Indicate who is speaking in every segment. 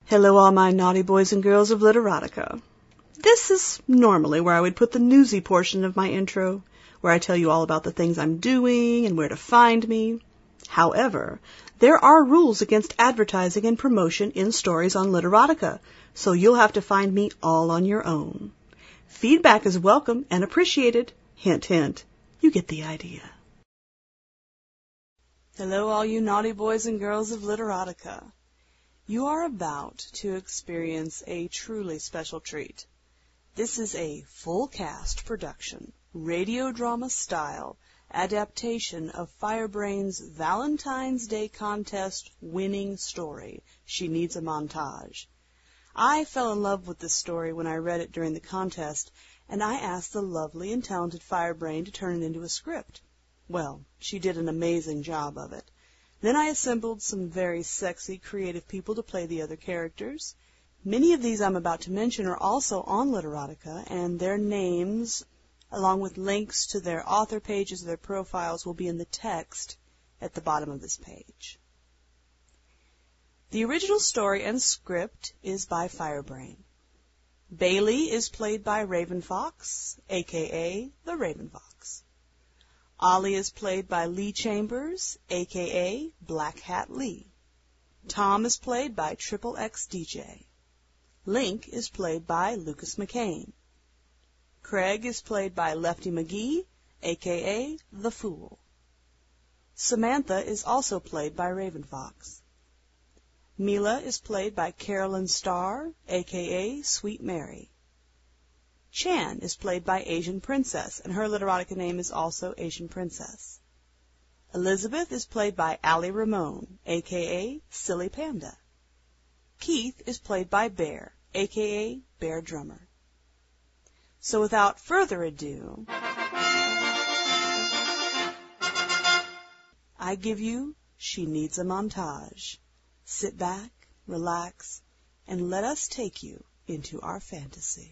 Speaker 1: Hello, all my naughty boys and girls of Literotica. This is normally where I would put the newsy portion of my intro, where I tell you all about the things I'm doing and where to find me. However, there are rules against advertising and promotion in stories on Literotica, so you'll have to find me all on your own. Feedback is welcome and appreciated. Hint, hint. You get the idea. Hello, all you naughty boys and girls of Literotica. You are about to experience a truly special treat. This is a full-cast production, radio drama style adaptation of Firebrain's Valentine's Day contest winning story, She Needs a Montage. I fell in love with this story when I read it during the contest, and I asked the lovely and talented Firebrain to turn it into a script. Well, she did an amazing job of it. Then I assembled some very sexy, creative people to play the other characters. Many of these I'm about to mention are also on Literotica, and their names, along with links to their author pages, their profiles, will be in the text at the bottom of this page. The original story and script is by Firebrain. Bailey is played by Raven Fox, a.k.a. the Raven Fox. Ollie is played by Lee Chambers, a.k.a. Black Hat Lee. Tom is played by Triple X DJ. Link is played by Lucas McCain. Craig is played by Lefty McGee, a.k.a. The Fool. Samantha is also played by Raven Fox. Mila is played by Carolyn Starr, a.k.a. Sweet Mary. Chan is played by Asian Princess, and her Literotica name is also Asian Princess. Elizabeth is played by Allie Ramone, a.k.a. Silly Panda. Keith is played by Bear, a.k.a. Bear Drummer. So without further ado, I give you She Needs a Montage. Sit back, relax, and let us take you into our fantasy.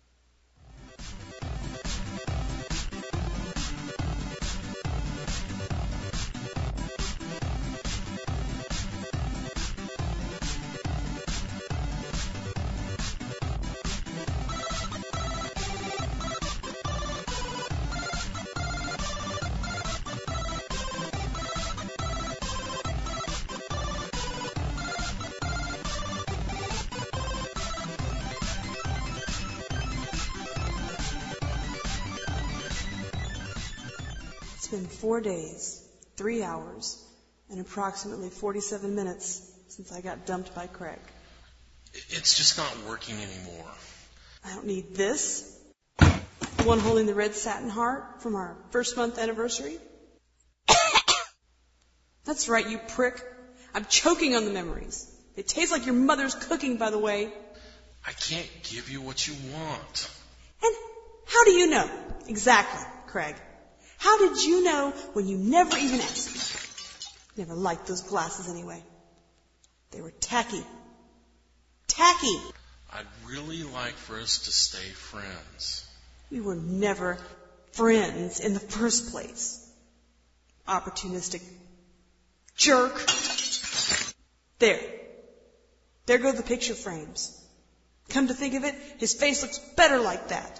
Speaker 1: It's been 4 days, 3 hours, and approximately 47 minutes since I got dumped by Craig.
Speaker 2: It's just not working anymore.
Speaker 1: I don't need this. The one holding the red satin heart from our first month anniversary. That's right, you prick. I'm choking on the memories. They taste like your mother's cooking, by the way.
Speaker 2: I can't give you what you want.
Speaker 1: And how do you know? Exactly, Craig. How did you know when you never even asked me? Never liked those glasses anyway. They were tacky. Tacky!
Speaker 2: I'd really like for us to stay friends.
Speaker 1: We were never friends in the first place. Opportunistic jerk. There. There go the picture frames. Come to think of it, his face looks better like that.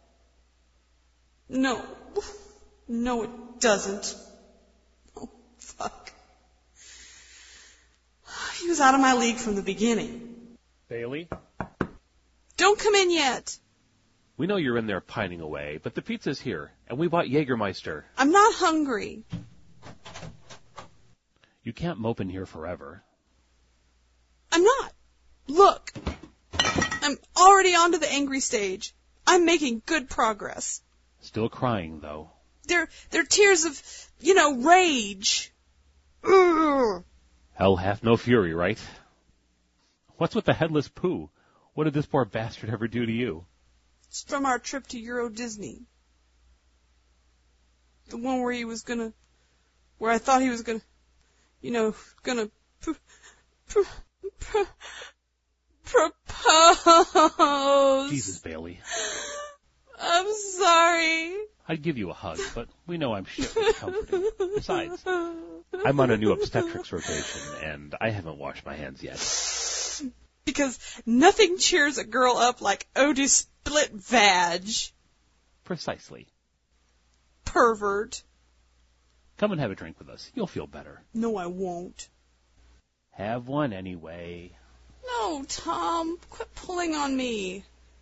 Speaker 1: No. No, it doesn't. Oh, fuck. He was out of my league from the beginning.
Speaker 3: Bailey?
Speaker 1: Don't come in yet.
Speaker 3: We know you're in there pining away, but the pizza's here, and we bought Jägermeister.
Speaker 1: I'm not hungry.
Speaker 3: You can't mope in here forever.
Speaker 1: I'm not. Look. I'm already on to the angry stage. I'm making good progress.
Speaker 3: Still crying, though.
Speaker 1: They're tears of, rage. Ugh.
Speaker 3: Hell hath no fury, right? What's with the headless poo? What did this poor bastard ever do to you?
Speaker 1: It's from our trip to Euro Disney. The one where where I thought he was gonna propose.
Speaker 3: Jesus, Bailey.
Speaker 1: I'm sorry.
Speaker 3: I'd give you a hug, but we know I'm shit with comforting. Besides, I'm on a new obstetrics rotation, and I haven't washed my hands yet.
Speaker 1: because nothing cheers a girl up like Otis split vag.
Speaker 3: Precisely.
Speaker 1: Pervert.
Speaker 3: Come and have a drink with us. You'll feel better.
Speaker 1: No, I won't.
Speaker 3: Have one anyway.
Speaker 1: No, Tom, quit pulling on me.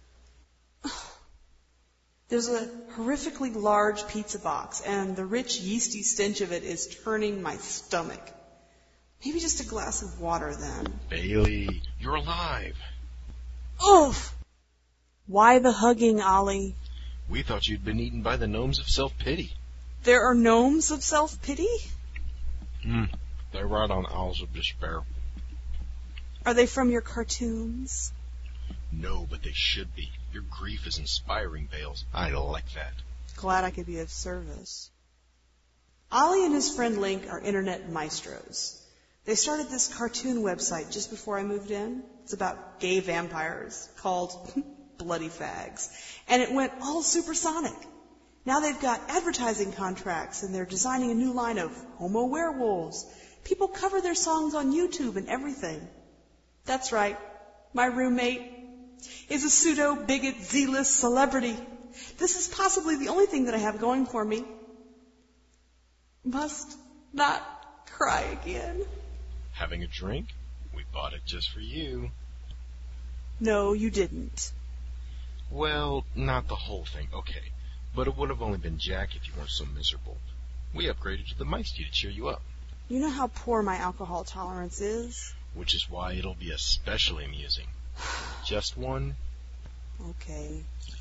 Speaker 1: There's a horrifically large pizza box, and the rich, yeasty stench of it is turning my stomach. Maybe just a glass of water, then.
Speaker 4: Bailey, you're alive.
Speaker 1: Oof! Why the hugging, Ollie?
Speaker 4: We thought you'd been eaten by the gnomes of self-pity.
Speaker 1: There are gnomes of self-pity?
Speaker 4: They ride on owls of despair.
Speaker 1: Are they from your cartoons?
Speaker 4: No, but they should be. Your grief is inspiring, Bales. I like that.
Speaker 1: Glad I could be of service. Ollie and his friend Link are internet maestros. They started this cartoon website just before I moved in. It's about gay vampires called Bloody Fags. And it went all supersonic. Now they've got advertising contracts and they're designing a new line of homo werewolves. People cover their songs on YouTube and everything. That's right. My roommate is a pseudo-bigot Z-list celebrity. This is possibly the only thing that I have going for me. Must not cry again.
Speaker 4: Having a drink? We bought it just for you.
Speaker 1: No, you didn't.
Speaker 4: Well, not the whole thing, okay. But it would have only been Jack if you weren't so miserable. We upgraded to the Meisty to cheer you up.
Speaker 1: You know how poor my alcohol tolerance is.
Speaker 4: Which is why it'll be especially amusing. Just one?
Speaker 1: Okay.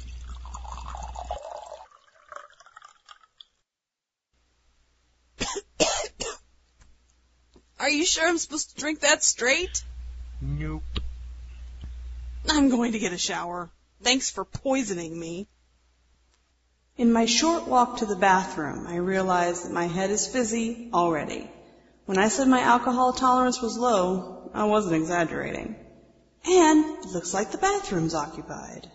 Speaker 1: Are you sure I'm supposed to drink that straight?
Speaker 4: Nope.
Speaker 1: I'm going to get a shower. Thanks for poisoning me. In my short walk to the bathroom, I realized that my head is fizzy already. When I said my alcohol tolerance was low, I wasn't exaggerating. And it looks like the bathroom's occupied.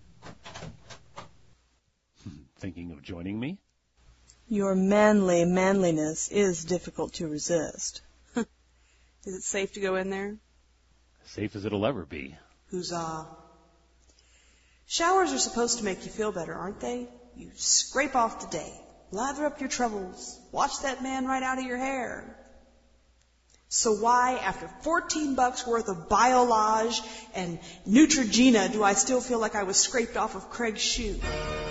Speaker 3: Thinking of joining me?
Speaker 1: Your manly manliness is difficult to resist. Is it safe to go in there?
Speaker 3: Safe as it'll ever be.
Speaker 1: Huzzah. Showers are supposed to make you feel better, aren't they? You scrape off the day, lather up your troubles, wash that man right out of your hair. So why, after $14 worth of Biolage and Neutrogena, do I still feel like I was scraped off of Craig's shoe?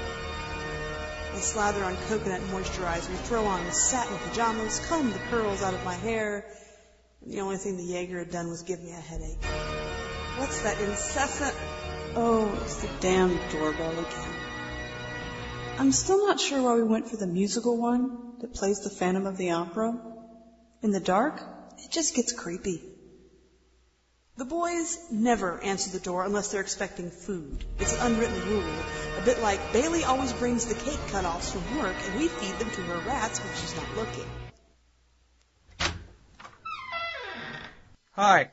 Speaker 1: I slather on coconut moisturizer, throw on satin pajamas, comb the curls out of my hair, and the only thing the Jaeger had done was give me a headache. What's that incessant... Oh, it's the damn doorbell again. I'm still not sure why we went for the musical one that plays the Phantom of the Opera. In the dark, it just gets creepy. The boys never answer the door unless they're expecting food. It's an unwritten rule. A bit like Bailey always brings the cake cut-offs from work and we feed them to her rats when she's not looking.
Speaker 5: Hi.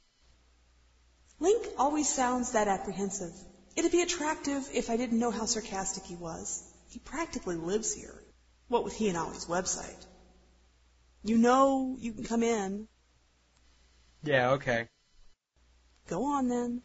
Speaker 1: Link always sounds that apprehensive. It'd be attractive if I didn't know how sarcastic he was. He practically lives here. What with he and Ollie's website. You know you can come in.
Speaker 5: Yeah, okay.
Speaker 1: Go on then.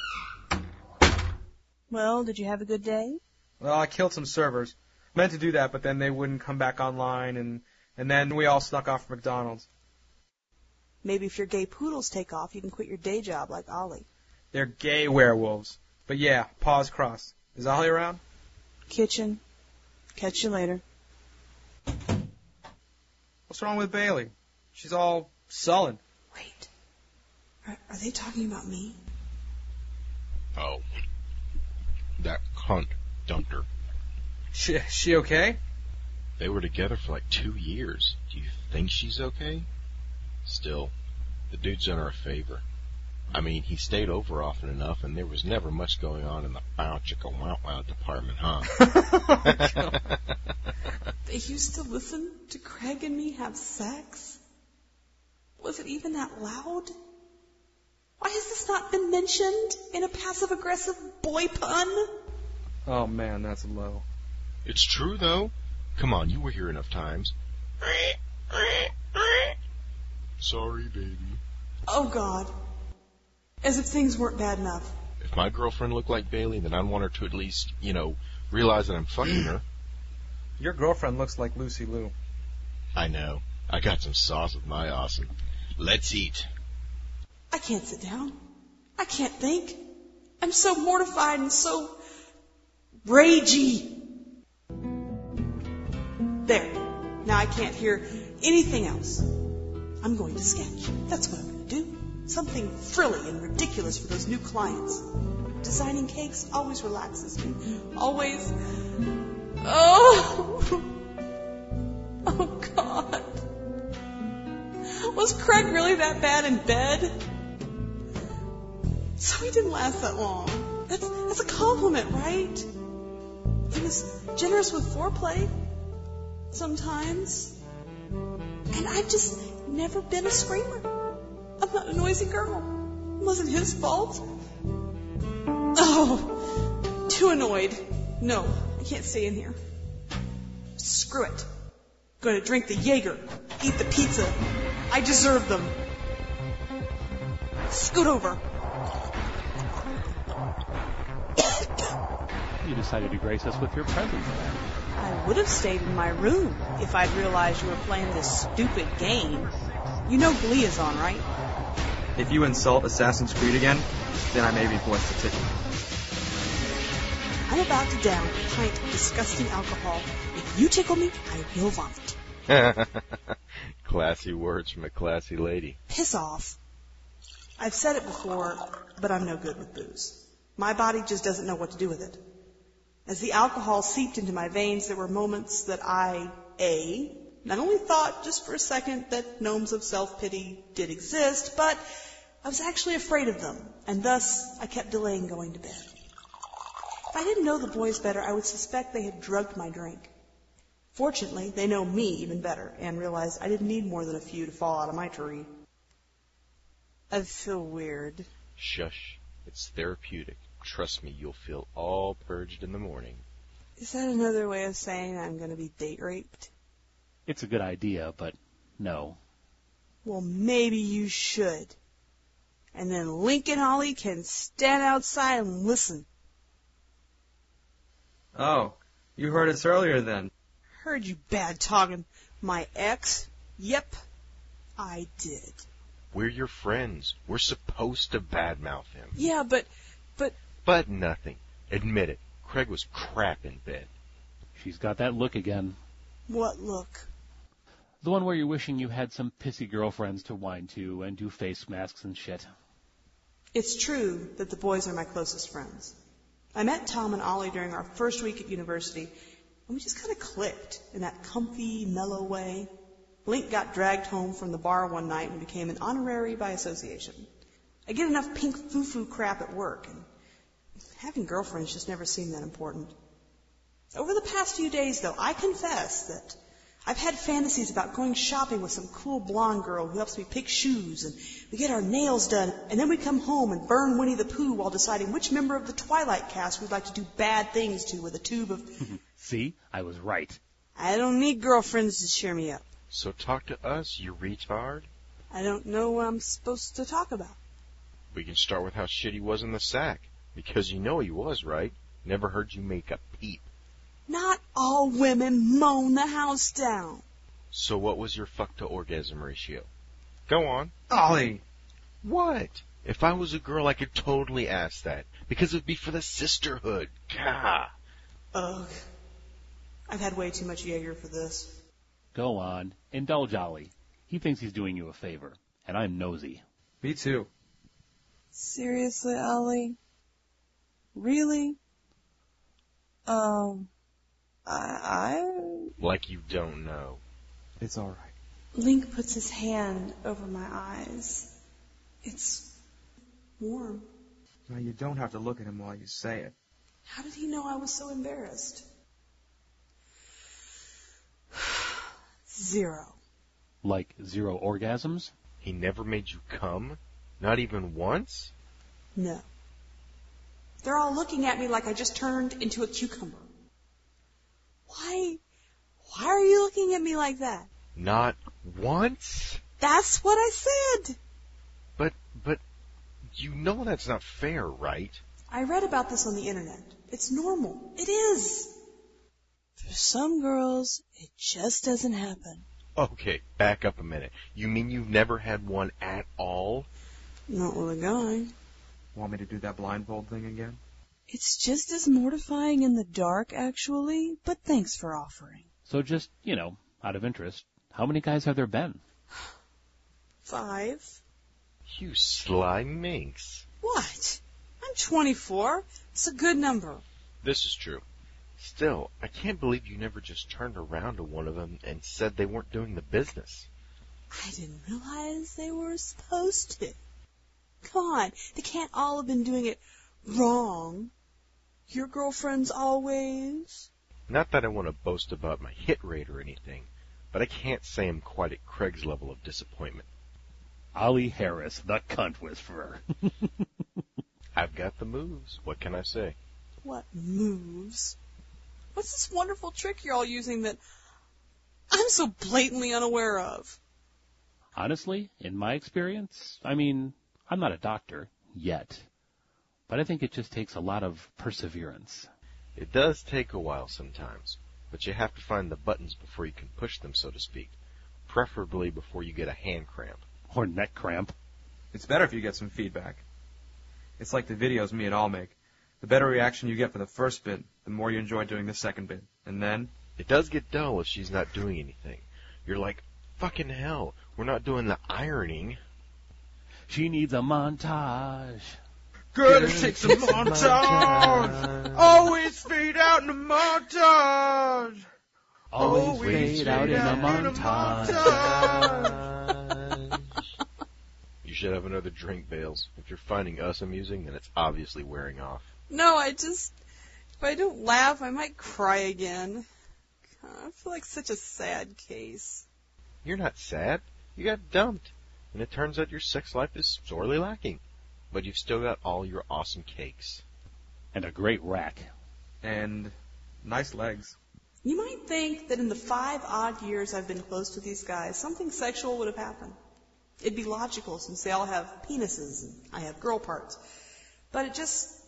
Speaker 1: Well, did you have a good day?
Speaker 5: Well, I killed some servers. Meant to do that, but then they wouldn't come back online, and then we all snuck off from McDonald's.
Speaker 1: Maybe if your gay poodles take off, you can quit your day job like Ollie.
Speaker 5: They're gay werewolves. But yeah, paws crossed. Is Ollie around?
Speaker 1: Kitchen. Catch you later.
Speaker 5: What's wrong with Bailey? She's all sullen.
Speaker 1: Wait. Are they talking about me?
Speaker 4: Oh. That cunt dumped her.
Speaker 5: She okay?
Speaker 4: They were together for like 2 years. Do you think she's okay? Still, the dude's done her a favor. I mean, he stayed over often enough, and there was never much going on in the bow chicka wow wow department, huh?
Speaker 1: They used to listen to Craig and me have sex? Was it even that loud? Why has this not been mentioned in a passive-aggressive boy pun?
Speaker 5: Oh man, that's low.
Speaker 4: It's true, though. Come on, you were here enough times. Sorry, baby.
Speaker 1: Oh, God. As if things weren't bad enough.
Speaker 4: If my girlfriend looked like Bailey, then I'd want her to at least, realize that I'm fucking her.
Speaker 5: Your girlfriend looks like Lucy Liu.
Speaker 4: I know. I got some sauce with my awesome. Let's eat.
Speaker 1: I can't sit down. I can't think. I'm so mortified and so ragey. There. Now I can't hear anything else. I'm going to sketch. That's what I'm going to do. Something frilly and ridiculous for those new clients. Designing cakes always relaxes me. Always. Oh. Oh, God. Was Craig really that bad in bed? So he didn't last that long. That's a compliment, right? He was generous with foreplay. Sometimes. And I've just never been a screamer. I'm not a noisy girl. It wasn't his fault. Oh, too annoyed. No, I can't stay in here. Screw it. Going to drink the Jaeger, eat the pizza. I deserve them. Scoot over.
Speaker 3: You decided to grace us with your presence then.
Speaker 1: I would have stayed in my room if I'd realized you were playing this stupid game. You know Glee is on, right?
Speaker 5: If you insult Assassin's Creed again, then I may be forced to tip you.
Speaker 1: I'm about to down a pint of disgusting alcohol. If you tickle me, I will vomit.
Speaker 4: Classy words from a classy lady.
Speaker 1: Piss off. I've said it before, but I'm no good with booze. My body just doesn't know what to do with it. As the alcohol seeped into my veins, there were moments that I, not only thought just for a second that gnomes of self-pity did exist, but I was actually afraid of them, and thus I kept delaying going to bed. If I didn't know the boys better, I would suspect they had drugged my drink. Fortunately, they know me even better and realized I didn't need more than a few to fall out of my tree. I feel weird.
Speaker 4: Shush. It's therapeutic. Trust me, you'll feel all purged in the morning.
Speaker 1: Is that another way of saying I'm going to be date raped?
Speaker 3: It's a good idea, but no.
Speaker 1: Well, maybe you should. And then Link and Ollie can stand outside and listen.
Speaker 5: Oh, you heard us earlier then.
Speaker 1: Heard you bad talking. My ex? Yep, I did.
Speaker 4: We're your friends. We're supposed to badmouth him.
Speaker 1: Yeah, but...
Speaker 4: But nothing. Admit it. Craig was crap in bed.
Speaker 3: She's got that look again.
Speaker 1: What look?
Speaker 3: The one where you're wishing you had some pissy girlfriends to whine to and do face masks and shit.
Speaker 1: It's true that the boys are my closest friends. I met Tom and Ollie during our first week at university, and we just kind of clicked in that comfy, mellow way. Link got dragged home from the bar one night and became an honorary by association. I get enough pink foo-foo crap at work, and having girlfriends just never seemed that important. Over the past few days, though, I confess that I've had fantasies about going shopping with some cool blonde girl who helps me pick shoes, and we get our nails done, and then we come home and burn Winnie the Pooh while deciding which member of the Twilight cast we'd like to do bad things to with a tube of...
Speaker 3: See? I was right.
Speaker 1: I don't need girlfriends to cheer me up.
Speaker 4: So talk to us, you retard.
Speaker 1: I don't know what I'm supposed to talk about.
Speaker 4: We can start with how shit he was in the sack. Because you know he was, right? Never heard you make a peep.
Speaker 1: Not all women moan the house down.
Speaker 4: So what was your fuck-to-orgasm ratio? Go on.
Speaker 5: Ollie!
Speaker 4: What? If I was a girl, I could totally ask that. Because it would be for the sisterhood. Gah!
Speaker 1: Ugh. I've had way too much Jaeger for this.
Speaker 3: Go on. Indulge Ollie. He thinks he's doing you a favor. And I'm nosy.
Speaker 5: Me too.
Speaker 1: Seriously, Ollie? Really?
Speaker 4: Like you don't know.
Speaker 5: It's alright.
Speaker 1: Link puts his hand over my eyes. It's warm.
Speaker 5: Now you don't have to look at him while you say it.
Speaker 1: How did he know I was so embarrassed? 0.
Speaker 3: Like 0 orgasms?
Speaker 4: He never made you come? Not even once?
Speaker 1: No. They're all looking at me like I just turned into a cucumber. Why are you looking at me like that?
Speaker 4: Not once?
Speaker 1: That's what I said.
Speaker 4: You know that's not fair, right?
Speaker 1: I read about this on the internet. It's normal. It is. For some girls, it just doesn't happen.
Speaker 4: Okay, back up a minute. You mean you've never had one at all?
Speaker 1: Not with a guy.
Speaker 5: Want me to do that blindfold thing again?
Speaker 1: It's just as mortifying in the dark, actually, but thanks for offering.
Speaker 3: So just, out of interest, how many guys have there been?
Speaker 1: 5.
Speaker 4: You sly minx.
Speaker 1: What? I'm 24. It's a good number.
Speaker 4: This is true. Still, I can't believe you never just turned around to one of them and said they weren't doing the business.
Speaker 1: I didn't realize they were supposed to. Come on, they can't all have been doing it wrong. Your girlfriends always.
Speaker 4: Not that I want to boast about my hit rate or anything, but I can't say I'm quite at Craig's level of disappointment.
Speaker 3: Ollie Harris, the cunt whisperer.
Speaker 4: I've got the moves. What can I say?
Speaker 1: What moves? What's this wonderful trick you're all using that I'm so blatantly unaware of?
Speaker 3: Honestly, in my experience, I'm not a doctor yet, but I think it just takes a lot of perseverance.
Speaker 4: It does take a while sometimes, but you have to find the buttons before you can push them, so to speak. Preferably before you get a hand cramp.
Speaker 3: Or neck cramp.
Speaker 5: It's better if you get some feedback. It's like the videos me and Al make. The better reaction you get for the first bit, the more you enjoy doing the second bit. And then?
Speaker 4: It does get dull if she's not doing anything. You're like, fucking hell, we're not doing the ironing.
Speaker 3: She needs a montage.
Speaker 5: Girl, it takes a montage. Always fade out in a montage.
Speaker 3: Always fade out in a montage.
Speaker 4: You should have another drink, Bales. If you're finding us amusing, then it's obviously wearing off.
Speaker 1: No, if I don't laugh, I might cry again. I feel like such a sad case.
Speaker 4: You're not sad. You got dumped. And it turns out your sex life is sorely lacking. But you've still got all your awesome cakes.
Speaker 3: And a great rack.
Speaker 5: And nice legs.
Speaker 1: You might think that in the 5 odd years I've been close to these guys, something sexual would have happened. It'd be logical since they all have penises and I have girl parts. But it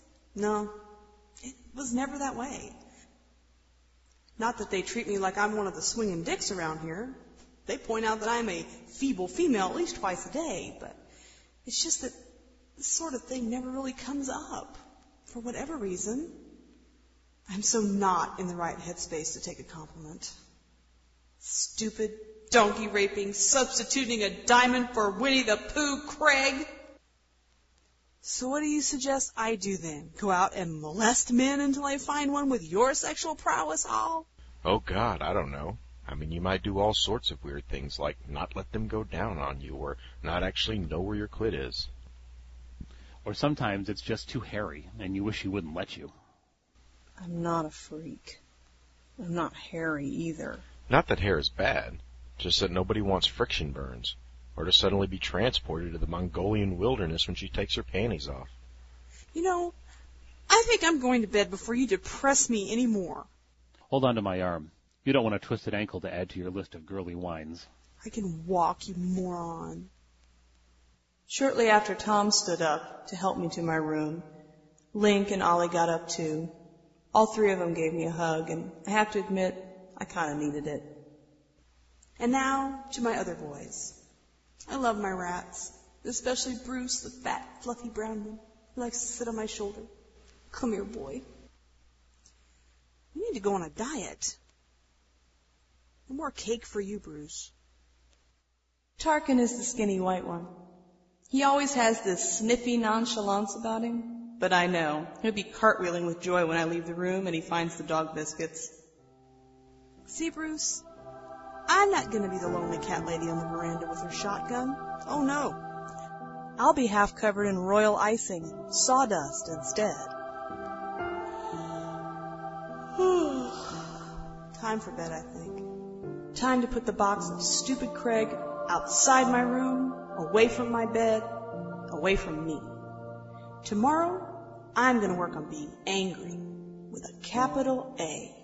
Speaker 1: was never that way. Not that they treat me like I'm one of the swinging dicks around here. They point out that I'm a feeble female at least twice a day, but it's just that this sort of thing never really comes up. For whatever reason, I'm so not in the right headspace to take a compliment. Stupid, donkey-raping, substituting a diamond for Winnie the Pooh, Craig. So what do you suggest I do then? Go out and molest men until I find one with your sexual prowess, Al?
Speaker 4: Oh, God, I don't know. You might do all sorts of weird things, like not let them go down on you, or not actually know where your clit is.
Speaker 3: Or sometimes it's just too hairy, and you wish he wouldn't let you.
Speaker 1: I'm not a freak. I'm not hairy either.
Speaker 4: Not that hair is bad, just that nobody wants friction burns, or to suddenly be transported to the Mongolian wilderness when she takes her panties off.
Speaker 1: I think I'm going to bed before you depress me any more.
Speaker 3: Hold on to my arm. You don't want a twisted ankle to add to your list of girly wines.
Speaker 1: I can walk, you moron. Shortly after Tom stood up to help me to my room, Link and Ollie got up too. All 3 of them gave me a hug, and I have to admit, I kind of needed it. And now to my other boys. I love my rats, especially Bruce, the fat, fluffy brown one who likes to sit on my shoulder. Come here, boy. You need to go on a diet. No more cake for you, Bruce. Tarkin is the skinny white one. He always has this sniffy nonchalance about him, but I know he'll be cartwheeling with joy when I leave the room and he finds the dog biscuits. See, Bruce? I'm not going to be the lonely cat lady on the veranda with her shotgun. Oh, no. I'll be half covered in royal icing and sawdust instead. Time for bed, I think. Time to put the box of stupid Craig outside my room, away from my bed, away from me. Tomorrow, I'm going to work on being angry with a capital A.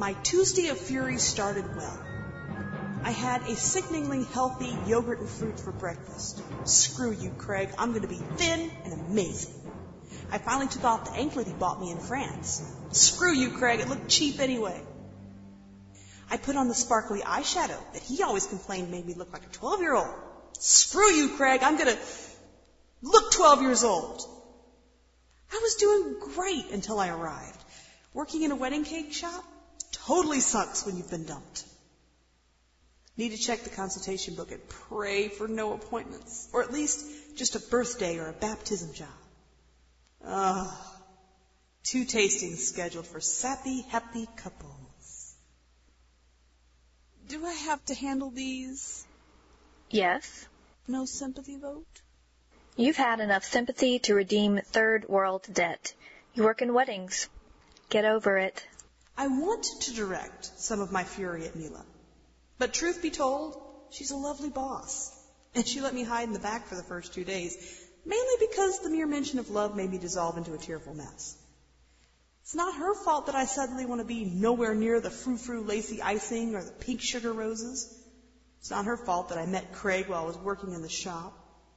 Speaker 1: My Tuesday of Fury started well. I had a sickeningly healthy yogurt and fruit for breakfast. Screw you, Craig. I'm going to be thin and amazing. I finally took off the anklet he bought me in France. Screw you, Craig. It looked cheap anyway. I put on the sparkly eyeshadow that he always complained made me look like a 12-year-old. Screw you, Craig. I'm going to look 12 years old. I was doing great until I arrived. Working in a wedding cake shop totally sucks when you've been dumped. Need to check the consultation book and pray for no appointments, or at least just a birthday or a baptism job. 2 tastings scheduled for sappy, happy couples. Do I have to handle these?
Speaker 6: Yes.
Speaker 1: No sympathy vote?
Speaker 6: You've had enough sympathy to redeem third world debt. You work in weddings. Get over it.
Speaker 1: I want to direct some of my fury at Mila. But truth be told, she's a lovely boss. And she let me hide in the back for the first 2 days, mainly because the mere mention of love made me dissolve into a tearful mess. It's not her fault that I suddenly want to be nowhere near the frou-frou lacy icing or the pink sugar roses. It's not her fault that I met Craig while I was working in the shop.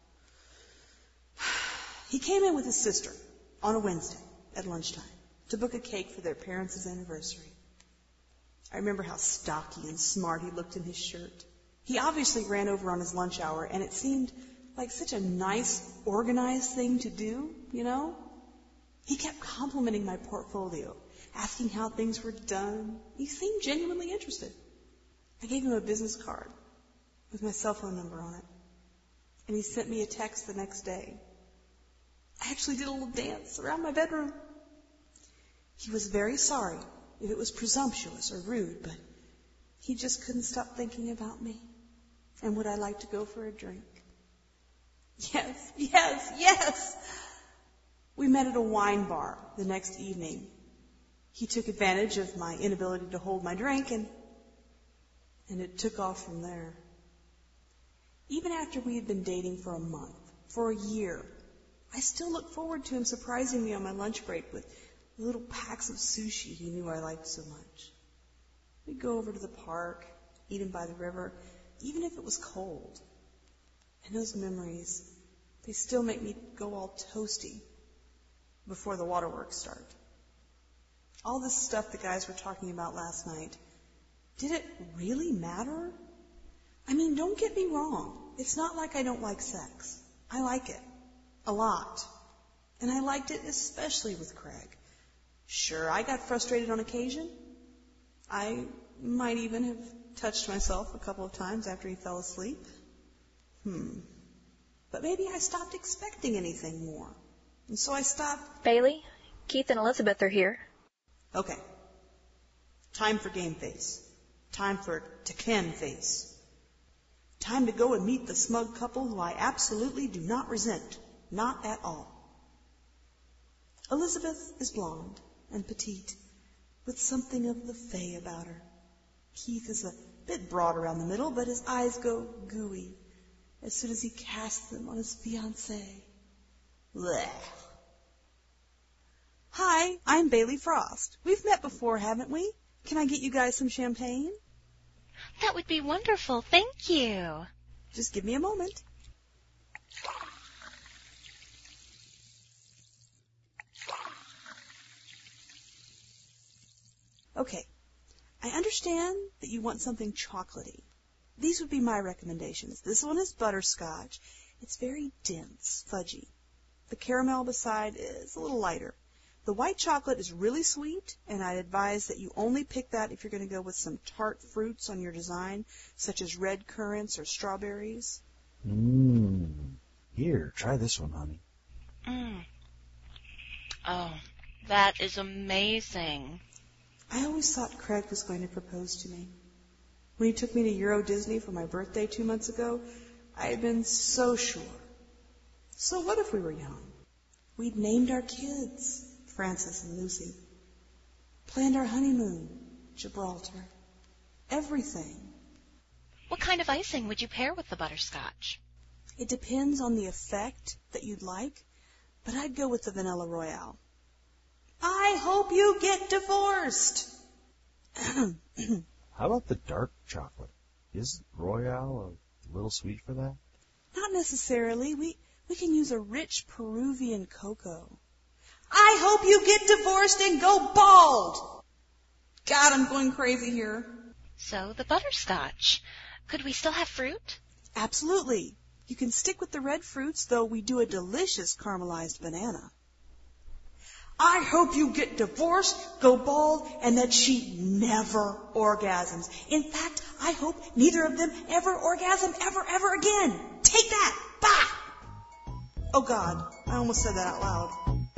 Speaker 1: He came in with his sister on a Wednesday at lunchtime to book a cake for their parents' anniversary. I remember how stocky and smart he looked in his shirt. He obviously ran over on his lunch hour, and it seemed like such a nice, organized thing to do, you know? He kept complimenting my portfolio, asking how things were done. He seemed genuinely interested. I gave him a business card with my cell phone number on it, and he sent me a text the next day. I actually did a little dance around my bedroom. He was very sorry if it was presumptuous or rude, but he just couldn't stop thinking about me. And would I like to go for a drink? Yes, yes, yes! We met at a wine bar the next evening. He took advantage of my inability to hold my drink, and it took off from there. Even after we had been dating for a month, for a year, I still look forward to him surprising me on my lunch break with little packs of sushi he knew I liked so much. We'd go over to the park, eat him by the river, even if it was cold. And those memories, they still make me go all toasty before the waterworks start. All this stuff the guys were talking about last night, did it really matter? I mean, don't get me wrong. It's not like I don't like sex. I like it. A lot. And I liked it especially with Craig. Sure, I got frustrated on occasion. I might even have touched myself a couple of times after he fell asleep. But maybe I stopped expecting anything more. And so I stopped.
Speaker 6: Bailey, Keith and Elizabeth are here.
Speaker 1: Okay. Time for game face. Time for Tekken face. Time to go and meet the smug couple who I absolutely do not resent. Not at all. Elizabeth is blonde and petite, with something of the fae about her. Keith is a bit broad around the middle, but his eyes go gooey as soon as he casts them on his fiancée. Blech. Hi, I'm Bailey Frost. We've met before, haven't we? Can I get you guys some champagne?
Speaker 7: That would be wonderful. Thank you.
Speaker 1: Just give me a moment. Okay, I understand that you want something chocolatey. These would be my recommendations. This one is butterscotch. It's very dense, fudgy. The caramel beside is a little lighter. The white chocolate is really sweet, and I'd advise that you only pick that if you're going to go with some tart fruits on your design, such as red currants or strawberries.
Speaker 8: Here, try this one, honey.
Speaker 7: Oh, that is amazing.
Speaker 1: I always thought Craig was going to propose to me. When he took me to Euro Disney for my birthday 2 months ago, I had been so sure. So what if we were young? We'd named our kids, Francis and Lucy. Planned our honeymoon, Gibraltar. Everything.
Speaker 7: What kind of icing would you pair with the butterscotch?
Speaker 1: It depends on the effect that you'd like, but I'd go with the Vanilla Royale. I hope you get divorced.
Speaker 8: How about the dark chocolate? Is Royale a little sweet for that?
Speaker 1: Not necessarily. We can use a rich Peruvian cocoa. I hope you get divorced and go bald! God, I'm going crazy here.
Speaker 7: So, the butterscotch. Could we still have fruit?
Speaker 1: Absolutely. You can stick with the red fruits, though we do a delicious caramelized banana. I hope you get divorced, go bald, and that she never orgasms. In fact, I hope neither of them ever orgasm ever again. Take that! Bah! Oh God, I almost said that out loud.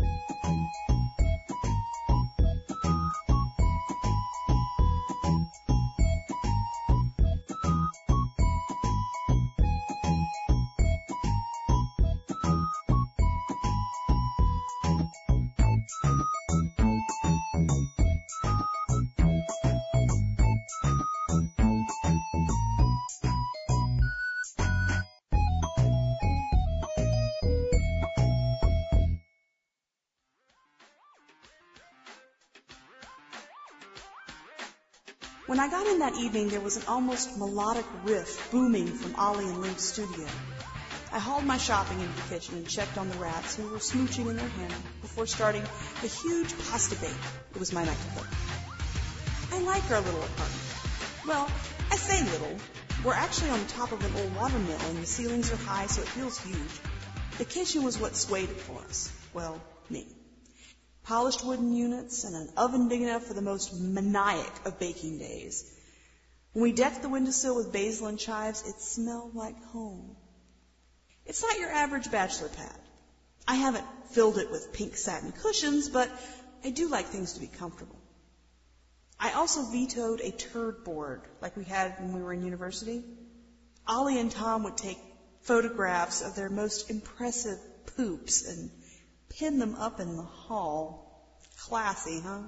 Speaker 1: When I got in that evening, there was an almost melodic riff booming from Ollie and Link's studio. I hauled my shopping into the kitchen and checked on the rats who were smooching in their hammock before starting the huge pasta bake. It was my night to cook. I like our little apartment. Well, I say little. We're actually on the top of an old water mill and the ceilings are high, so it feels huge. The kitchen was what swayed it for us. Well, me. Polished wooden units, and an oven big enough for the most maniac of baking days. When we decked the windowsill with basil and chives, it smelled like home. It's not your average bachelor pad. I haven't filled it with pink satin cushions, but I do like things to be comfortable. I also vetoed a turd board like we had when we were in university. Ollie and Tom would take photographs of their most impressive poops and pin them up in the hall. Classy, huh?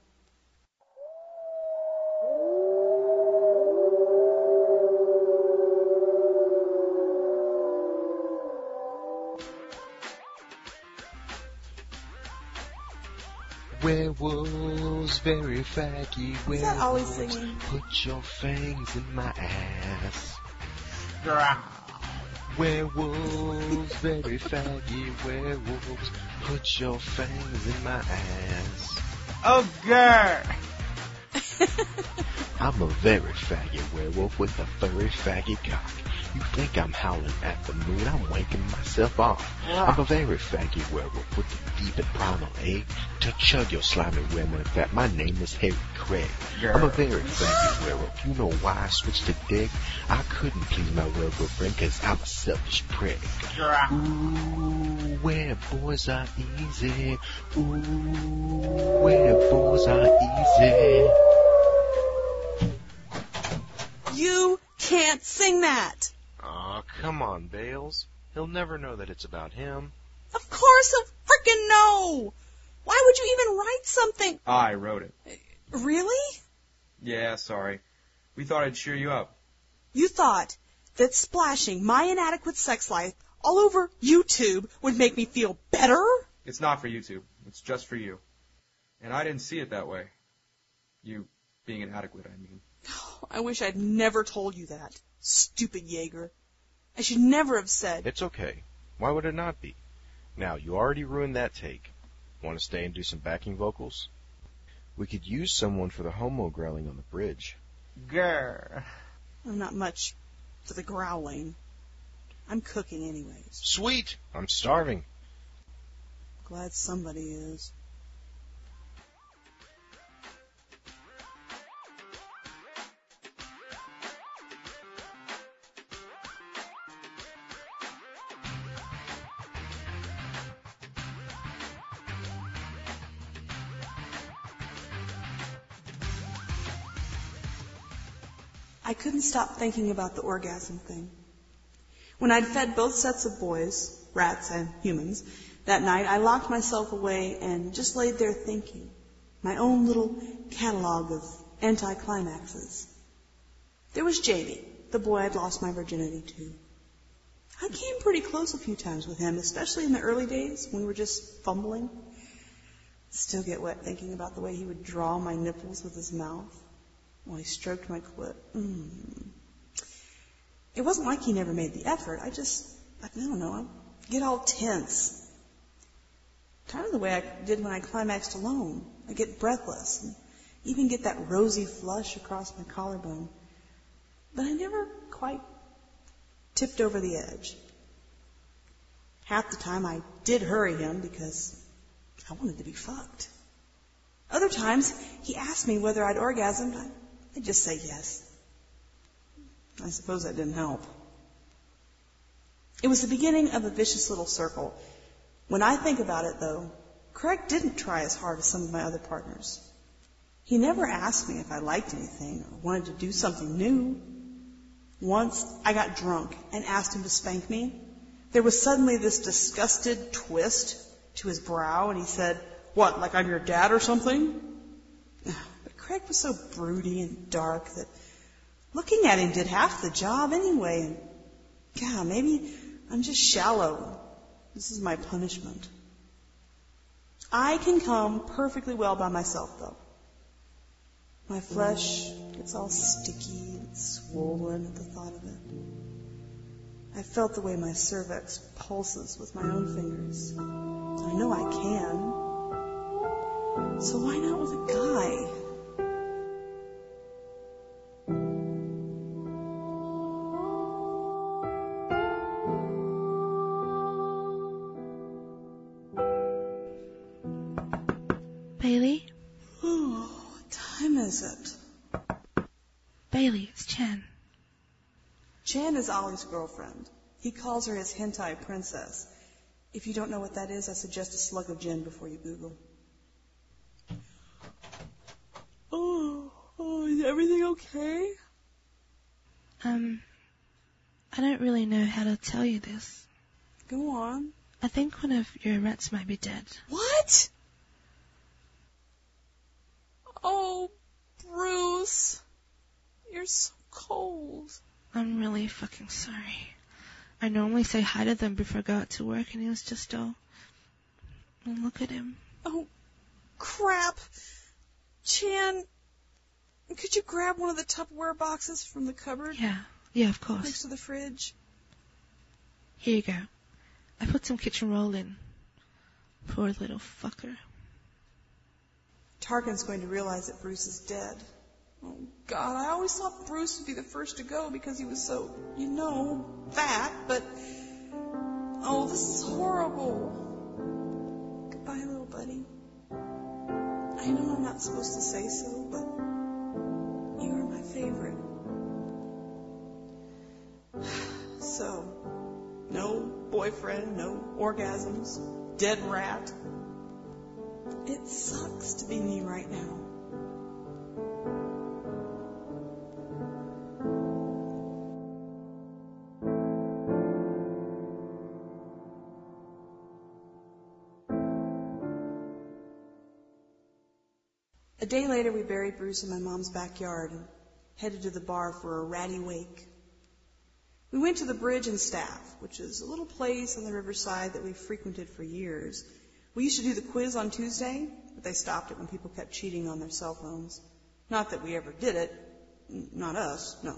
Speaker 4: Werewolves, very faggy werewolves.
Speaker 1: Is that Ollie singing?
Speaker 4: Put your fangs in my ass. Werewolves, very faggy werewolves. Put your fangs in my ass.
Speaker 5: Oh, girl!
Speaker 4: I'm a very faggy werewolf with a furry faggy cock. You think I'm howling at the moon, I'm wanking myself off. I'm a very faggy werewolf with a deep and primal egg to chug your slimy women at that. My name is Harry Craig. I'm a very faggy werewolf. You know why I switched to dick? I couldn't please my werewolf friend cause I'm a selfish prick. Ooh, where boys are easy. Ooh, where boys are easy.
Speaker 1: You can't sing that.
Speaker 4: Aw, come on, Bales. He'll never know that it's about him.
Speaker 1: Of course, he'll frickin' know. Why would you even write something?
Speaker 5: I wrote it.
Speaker 1: Really?
Speaker 5: Yeah, sorry. We thought I'd cheer you up.
Speaker 1: You thought that splashing my inadequate sex life all over YouTube would make me feel better?
Speaker 5: It's not for YouTube. It's just for you. And I didn't see it that way. You being inadequate, I mean.
Speaker 1: I wish I'd never told you that. Stupid Jaeger. I should never have said.
Speaker 4: It's okay. Why would it not be? Now, you already ruined that take. Want to stay and do some backing vocals? We could use someone for the homo growling on the bridge.
Speaker 5: Grr.
Speaker 1: I'm not much for the growling. I'm cooking anyways.
Speaker 4: Sweet! I'm starving.
Speaker 1: Glad somebody is. I couldn't stop thinking about the orgasm thing. When I'd fed both sets of boys, rats and humans, that night, I locked myself away and just laid there thinking, my own little catalog of anticlimaxes. There was Jamie, the boy I'd lost my virginity to. I came pretty close a few times with him, especially in the early days when we were just fumbling. Still get wet thinking about the way he would draw my nipples with his mouth. while he stroked my clit. It wasn't like he never made the effort. I don't know, I get all tense. Kind of the way I did when I climaxed alone. I get breathless and even get that rosy flush across my collarbone. But I never quite tipped over the edge. Half the time I did hurry him because I wanted to be fucked. Other times he asked me whether I'd orgasmed. I'd just say yes. I suppose that didn't help. It was the beginning of a vicious little circle. When I think about it, though, Craig didn't try as hard as some of my other partners. He never asked me if I liked anything or wanted to do something new. Once I got drunk and asked him to spank me. There was suddenly this disgusted twist to his brow, and he said, "What, like I'm your dad or something?" But Craig was so broody and dark that looking at him did half the job anyway. And God, maybe I'm just shallow. This is my punishment. I can come perfectly well by myself, though. My flesh gets all sticky and swollen at the thought of it. I felt the way my cervix pulses with my own fingers. I know I can. So why not with a guy?
Speaker 9: Bailey?
Speaker 1: Oh, what time is it?
Speaker 9: Bailey, it's Chen.
Speaker 1: Chen is Ollie's girlfriend. He calls her his hentai princess. If you don't know what that is, I suggest a slug of gin before you Google. Oh, is everything okay?
Speaker 9: I don't really know how to tell you this.
Speaker 1: Go on.
Speaker 9: I think one of your rats might be dead.
Speaker 1: What? Oh, Bruce. You're so cold.
Speaker 9: I'm really fucking sorry. I normally say hi to them before I go out to work, and he was just all... Well, look at him.
Speaker 1: Oh, crap. Chan, could you grab one of the Tupperware boxes from the cupboard?
Speaker 9: Yeah, of course.
Speaker 1: Next to the fridge.
Speaker 9: Here you go. I put some kitchen roll in. Poor little fucker.
Speaker 1: Tarkin's going to realize that Bruce is dead. Oh, God, I always thought Bruce would be the first to go because he was so, fat, but... Oh, this is horrible. Goodbye, little buddy. I know I'm not supposed to say so, but you are my favorite. So, no boyfriend, no orgasms, dead rat. It sucks to be me right now. A day later, we buried Bruce in my mom's backyard and headed to the bar for a ratty wake. We went to the Bridge and Staff, which is a little place on the riverside that we've frequented for years. We used to do the quiz on Tuesday, but they stopped it when people kept cheating on their cell phones. Not that we ever did it. Not us, no.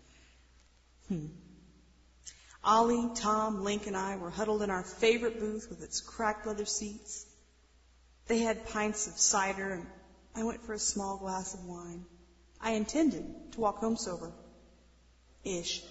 Speaker 1: Ollie, Tom, Link, and I were huddled in our favorite booth with its cracked leather seats. They had pints of cider, and I went for a small glass of wine. I intended to walk home sober. Ish.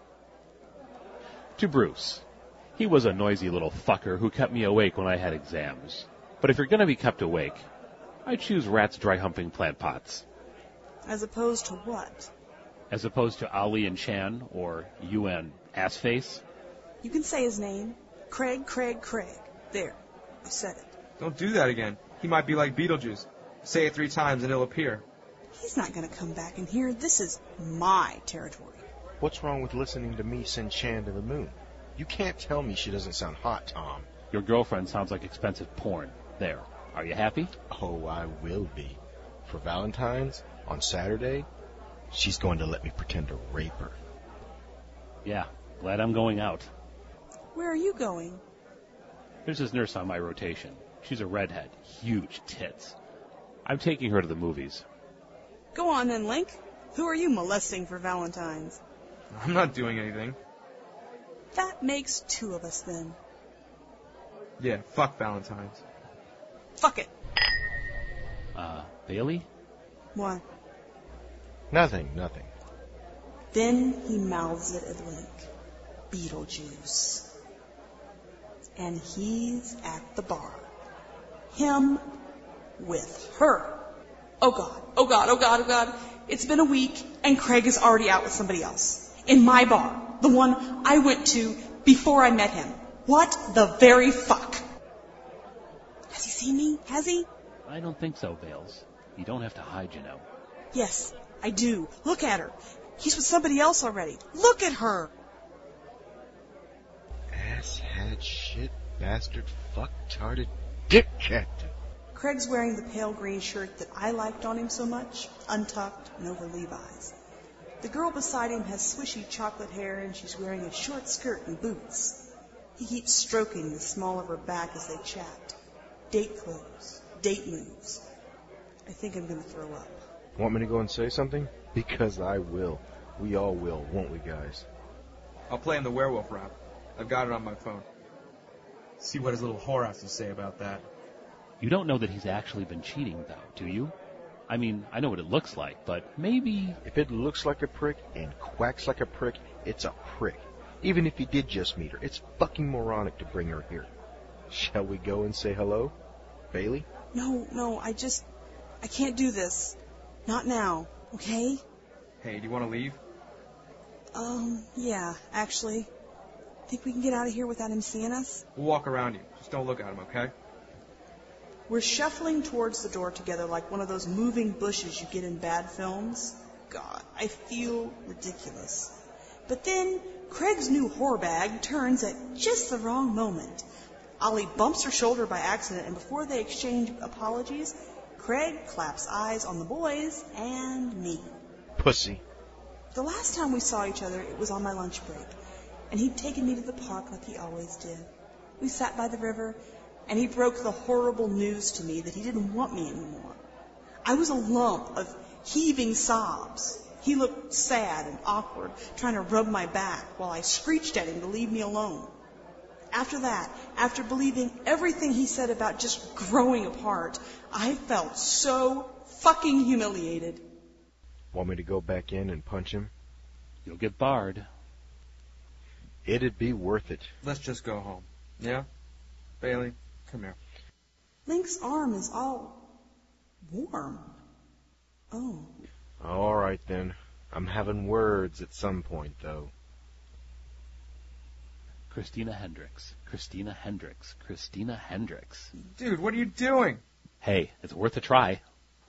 Speaker 3: To Bruce. He was a noisy little fucker who kept me awake when I had exams. But if you're going to be kept awake, I choose Rat's dry humping plant pots.
Speaker 1: As opposed to what?
Speaker 3: As opposed to Ali and Chan, or you and Assface.
Speaker 1: You can say his name. Craig. There. I said it.
Speaker 5: Don't do that again. He might be like Beetlejuice. Say it 3 times and he'll appear.
Speaker 1: He's not going to come back in here. This is my territory.
Speaker 4: What's wrong with listening to me send Chan to the moon? You can't tell me she doesn't sound hot, Tom.
Speaker 3: Your girlfriend sounds like expensive porn. There. Are you happy?
Speaker 4: Oh, I will be. For Valentine's, on Saturday, she's going to let me pretend to rape her.
Speaker 3: Yeah, glad I'm going out.
Speaker 1: Where are you going?
Speaker 3: There's this nurse on my rotation. She's a redhead. Huge tits. I'm taking her to the movies.
Speaker 1: Go on then, Link. Who are you molesting for Valentine's?
Speaker 5: I'm not doing anything.
Speaker 1: That makes two of us then.
Speaker 5: Yeah, fuck Valentine's.
Speaker 1: Fuck it.
Speaker 3: Bailey?
Speaker 1: What?
Speaker 4: Nothing.
Speaker 1: Then he mouths it at Link. Beetlejuice. And he's at the bar. Him with her. Oh God, oh God, oh God, oh God. It's been a week and Craig is already out with somebody else. In my bar. The one I went to before I met him. What the very fuck? Has he seen me? Has he?
Speaker 3: I don't think so, Bales. You don't have to hide, you know.
Speaker 1: Yes, I do. Look at her. He's with somebody else already. Look at her.
Speaker 4: Asshat, shit, bastard, fuck-tarded dickhead.
Speaker 1: Craig's wearing the pale green shirt that I liked on him so much, untucked and over Levi's. The girl beside him has swishy chocolate hair and she's wearing a short skirt and boots. He keeps stroking the small of her back as they chat. Date clothes, date moves. I think I'm going to throw up.
Speaker 4: Want me to go and say something? Because I will. We all will, won't we, guys?
Speaker 5: I'll play him the werewolf rap. I've got it on my phone. See what his little whore has to say about that.
Speaker 3: You don't know that he's actually been cheating, though, do you? I mean, I know what it looks like, but maybe...
Speaker 4: If it looks like a prick and quacks like a prick, it's a prick. Even if you did just meet her, it's fucking moronic to bring her here. Shall we go and say hello? Bailey?
Speaker 1: No, I can't do this. Not now, okay?
Speaker 5: Hey, do you want to leave?
Speaker 1: Yeah, actually. Think we can get out of here without him seeing us?
Speaker 5: We'll walk around you. Just don't look at him, okay?
Speaker 1: We're shuffling towards the door together like one of those moving bushes you get in bad films. God, I feel ridiculous. But then Craig's new whore bag turns at just the wrong moment. Ollie bumps her shoulder by accident, and before they exchange apologies, Craig claps eyes on the boys and me.
Speaker 4: Pussy.
Speaker 1: The last time we saw each other, it was on my lunch break, and he'd taken me to the park like he always did. We sat by the river, and he broke the horrible news to me that he didn't want me anymore. I was a lump of heaving sobs. He looked sad and awkward, trying to rub my back while I screeched at him to leave me alone. After that, after believing everything he said about just growing apart, I felt so fucking humiliated.
Speaker 4: Want me to go back in and punch him?
Speaker 3: You'll get barred.
Speaker 4: It'd be worth it.
Speaker 5: Let's just go home. Yeah? Bailey, come here.
Speaker 1: Link's arm is all warm. Oh.
Speaker 4: All right, then. I'm having words at some point, though.
Speaker 3: Christina Hendricks. Christina Hendricks. Christina Hendricks.
Speaker 5: Dude, what are you doing?
Speaker 3: Hey, it's worth a try.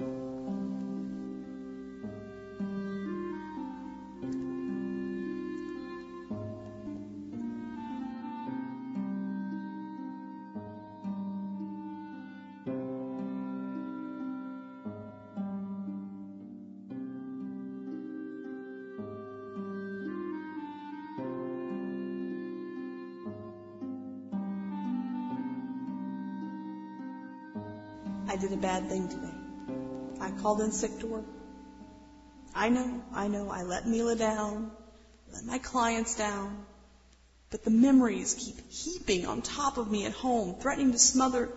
Speaker 1: I did a bad thing today. I called in sick to work. I know, I let Mila down, let my clients down, but the memories keep heaping on top of me at home, threatening to smother.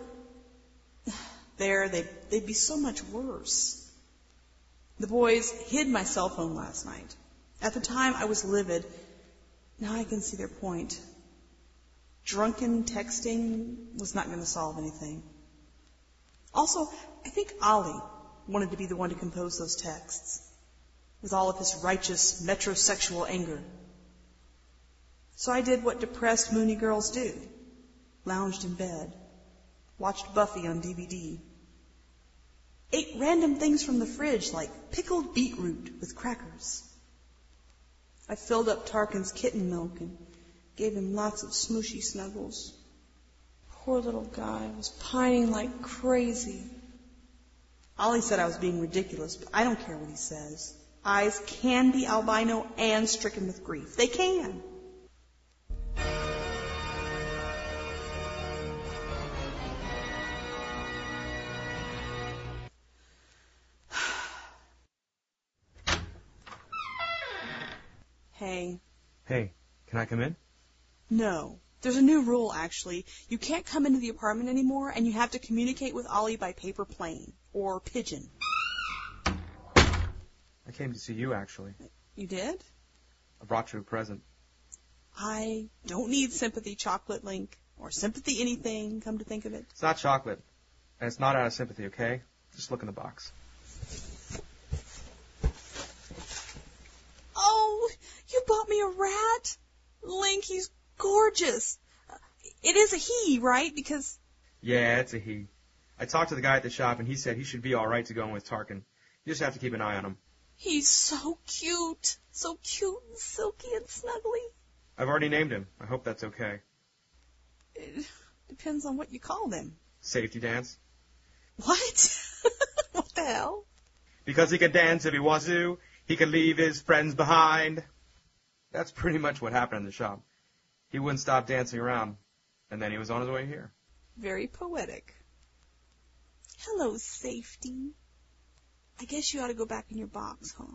Speaker 1: They'd be so much worse. The boys hid my cell phone last night. At the time, I was livid. Now I can see their point. Drunken texting was not going to solve anything. Also, I think Ollie wanted to be the one to compose those texts, with all of his righteous metrosexual anger. So I did what depressed, moony girls do. Lounged in bed, watched Buffy on DVD, ate random things from the fridge like pickled beetroot with crackers. I filled up Tarkin's kitten milk and gave him lots of smooshy snuggles. Poor little guy was pining like crazy. Ollie said I was being ridiculous, but I don't care what he says. Eyes can be albino and stricken with grief. They can. Hey.
Speaker 5: Hey, can I come in?
Speaker 1: No. There's a new rule, actually. You can't come into the apartment anymore, and you have to communicate with Ollie by paper plane. Or pigeon.
Speaker 5: I came to see you, actually.
Speaker 1: You did?
Speaker 5: I brought you a present.
Speaker 1: I don't need sympathy, Chocolate Link. Or sympathy anything, come to think of it.
Speaker 5: It's not chocolate. And it's not out of sympathy, okay? Just look in the box.
Speaker 1: Oh, you bought me a rat? Link, he's gorgeous. It is a he, right? Because...
Speaker 5: Yeah, it's a he. I talked to the guy at the shop, and he said he should be all right to go in with Tarkin. You just have to keep an eye on him.
Speaker 1: He's so cute. So cute and silky and snuggly.
Speaker 5: I've already named him. I hope that's okay.
Speaker 1: It depends on what you call them.
Speaker 5: Safety dance.
Speaker 1: What? What the hell?
Speaker 5: Because he can dance if he wants to. He can leave his friends behind. That's pretty much what happened in the shop. He wouldn't stop dancing around, and then he was on his way here.
Speaker 1: Very poetic. Hello, Safety. I guess you ought to go back in your box, huh?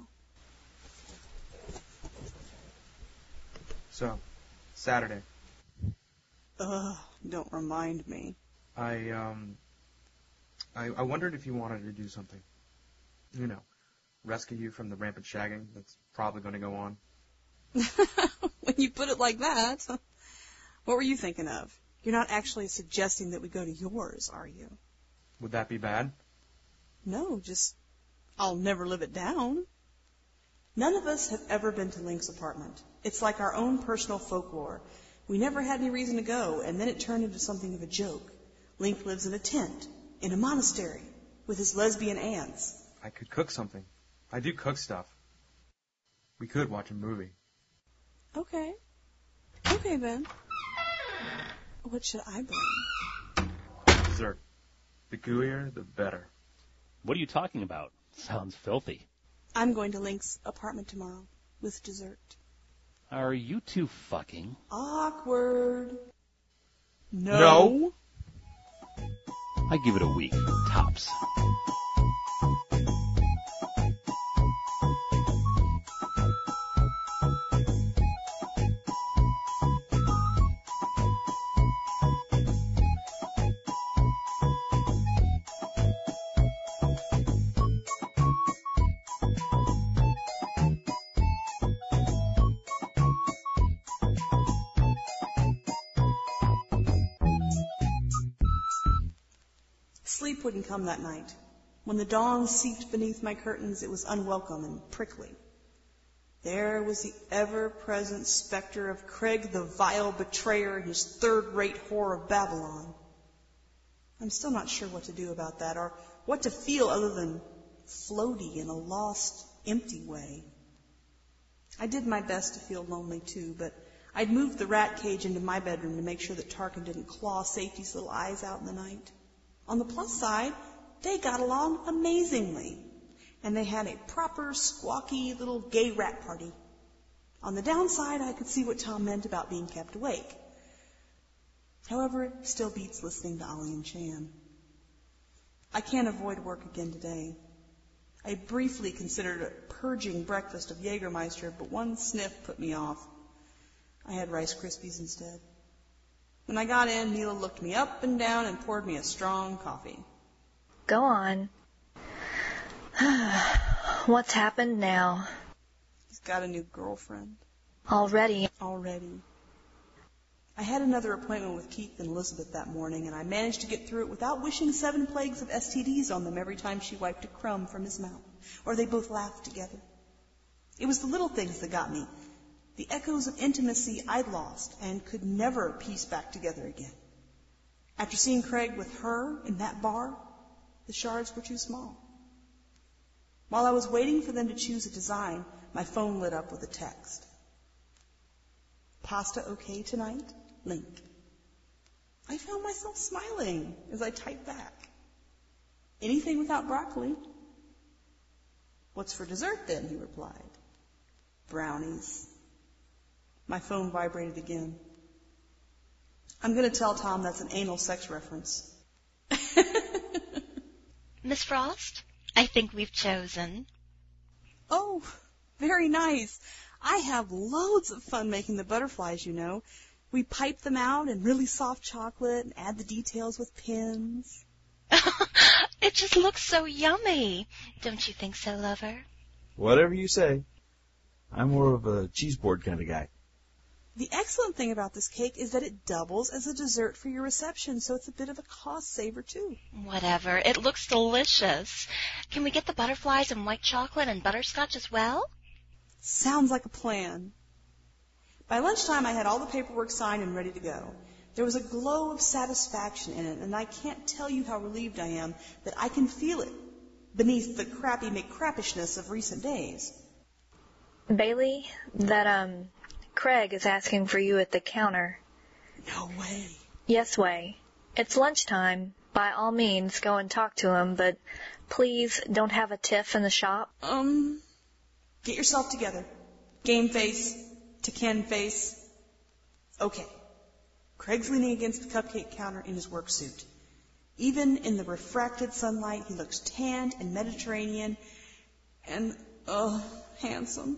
Speaker 5: So, Saturday.
Speaker 1: Ugh, don't remind me.
Speaker 5: I wondered if you wanted to do something. You know, rescue you from the rampant shagging that's probably going to go on.
Speaker 1: When you put it like that, what were you thinking of? You're not actually suggesting that we go to yours, are you?
Speaker 5: Would that be bad?
Speaker 1: No, just I'll never live it down. None of us have ever been to Link's apartment. It's like our own personal folklore. We never had any reason to go, and then it turned into something of a joke. Link lives in a tent, in a monastery, with his lesbian aunts.
Speaker 5: I could cook something. I do cook stuff. We could watch a movie.
Speaker 1: Okay. Okay, then. What should I bring?
Speaker 5: Dessert. The gooier, the better.
Speaker 3: What are you talking about? Sounds filthy.
Speaker 1: I'm going to Link's apartment tomorrow with dessert.
Speaker 3: Are you two fucking?
Speaker 1: Awkward.
Speaker 5: No.
Speaker 3: I give it a week, tops.
Speaker 1: Sleep wouldn't come that night. When the dawn seeped beneath my curtains, it was unwelcome and prickly. There was the ever-present specter of Craig the vile betrayer and his third-rate whore of Babylon. I'm still not sure what to do about that, or what to feel other than floaty in a lost, empty way. I did my best to feel lonely too, but I'd moved the rat cage into my bedroom to make sure that Tarkin didn't claw Safety's little eyes out in the night. On the plus side, they got along amazingly, and they had a proper squawky little gay rat party. On the downside, I could see what Tom meant about being kept awake. However, it still beats listening to Ollie and Chan. I can't avoid work again today. I briefly considered a purging breakfast of Jägermeister, but one sniff put me off. I had Rice Krispies instead. When I got in, Mila looked me up and down and poured me a strong coffee.
Speaker 6: Go on. What's happened now?
Speaker 1: He's got a new girlfriend.
Speaker 6: Already.
Speaker 1: I had another appointment with Keith and Elizabeth that morning, and I managed to get through it without wishing 7 plagues of STDs on them every time she wiped a crumb from his mouth, or they both laughed together. It was the little things that got me. The echoes of intimacy I'd lost and could never piece back together again. After seeing Craig with her in that bar, the shards were too small. While I was waiting for them to choose a design, my phone lit up with a text. Pasta okay tonight? Link. I found myself smiling as I typed back. Anything without broccoli. What's for dessert then? He replied. Brownies. My phone vibrated again. I'm going to tell Tom that's an anal sex reference.
Speaker 7: Miss Frost, I think we've chosen.
Speaker 1: Oh, very nice. I have loads of fun making the butterflies, you know. We pipe them out in really soft chocolate and add the details with pins.
Speaker 7: It just looks so yummy. Don't you think so, lover?
Speaker 8: Whatever you say. I'm more of a cheese board kind of guy.
Speaker 1: The excellent thing about this cake is that it doubles as a dessert for your reception, so it's a bit of a cost saver, too.
Speaker 7: Whatever. It looks delicious. Can we get the butterflies and white chocolate and butterscotch as well?
Speaker 1: Sounds like a plan. By lunchtime, I had all the paperwork signed and ready to go. There was a glow of satisfaction in it, and I can't tell you how relieved I am that I can feel it beneath the crappy McCrappishness of recent days.
Speaker 6: Bailey, that, Craig is asking for you at the counter.
Speaker 1: No way.
Speaker 6: Yes way. It's lunchtime. By all means, go and talk to him, but please don't have a tiff in the shop.
Speaker 1: Get yourself together. Game face to Ken face. Okay. Craig's leaning against the cupcake counter in his work suit. Even in the refracted sunlight, he looks tanned and Mediterranean and, handsome.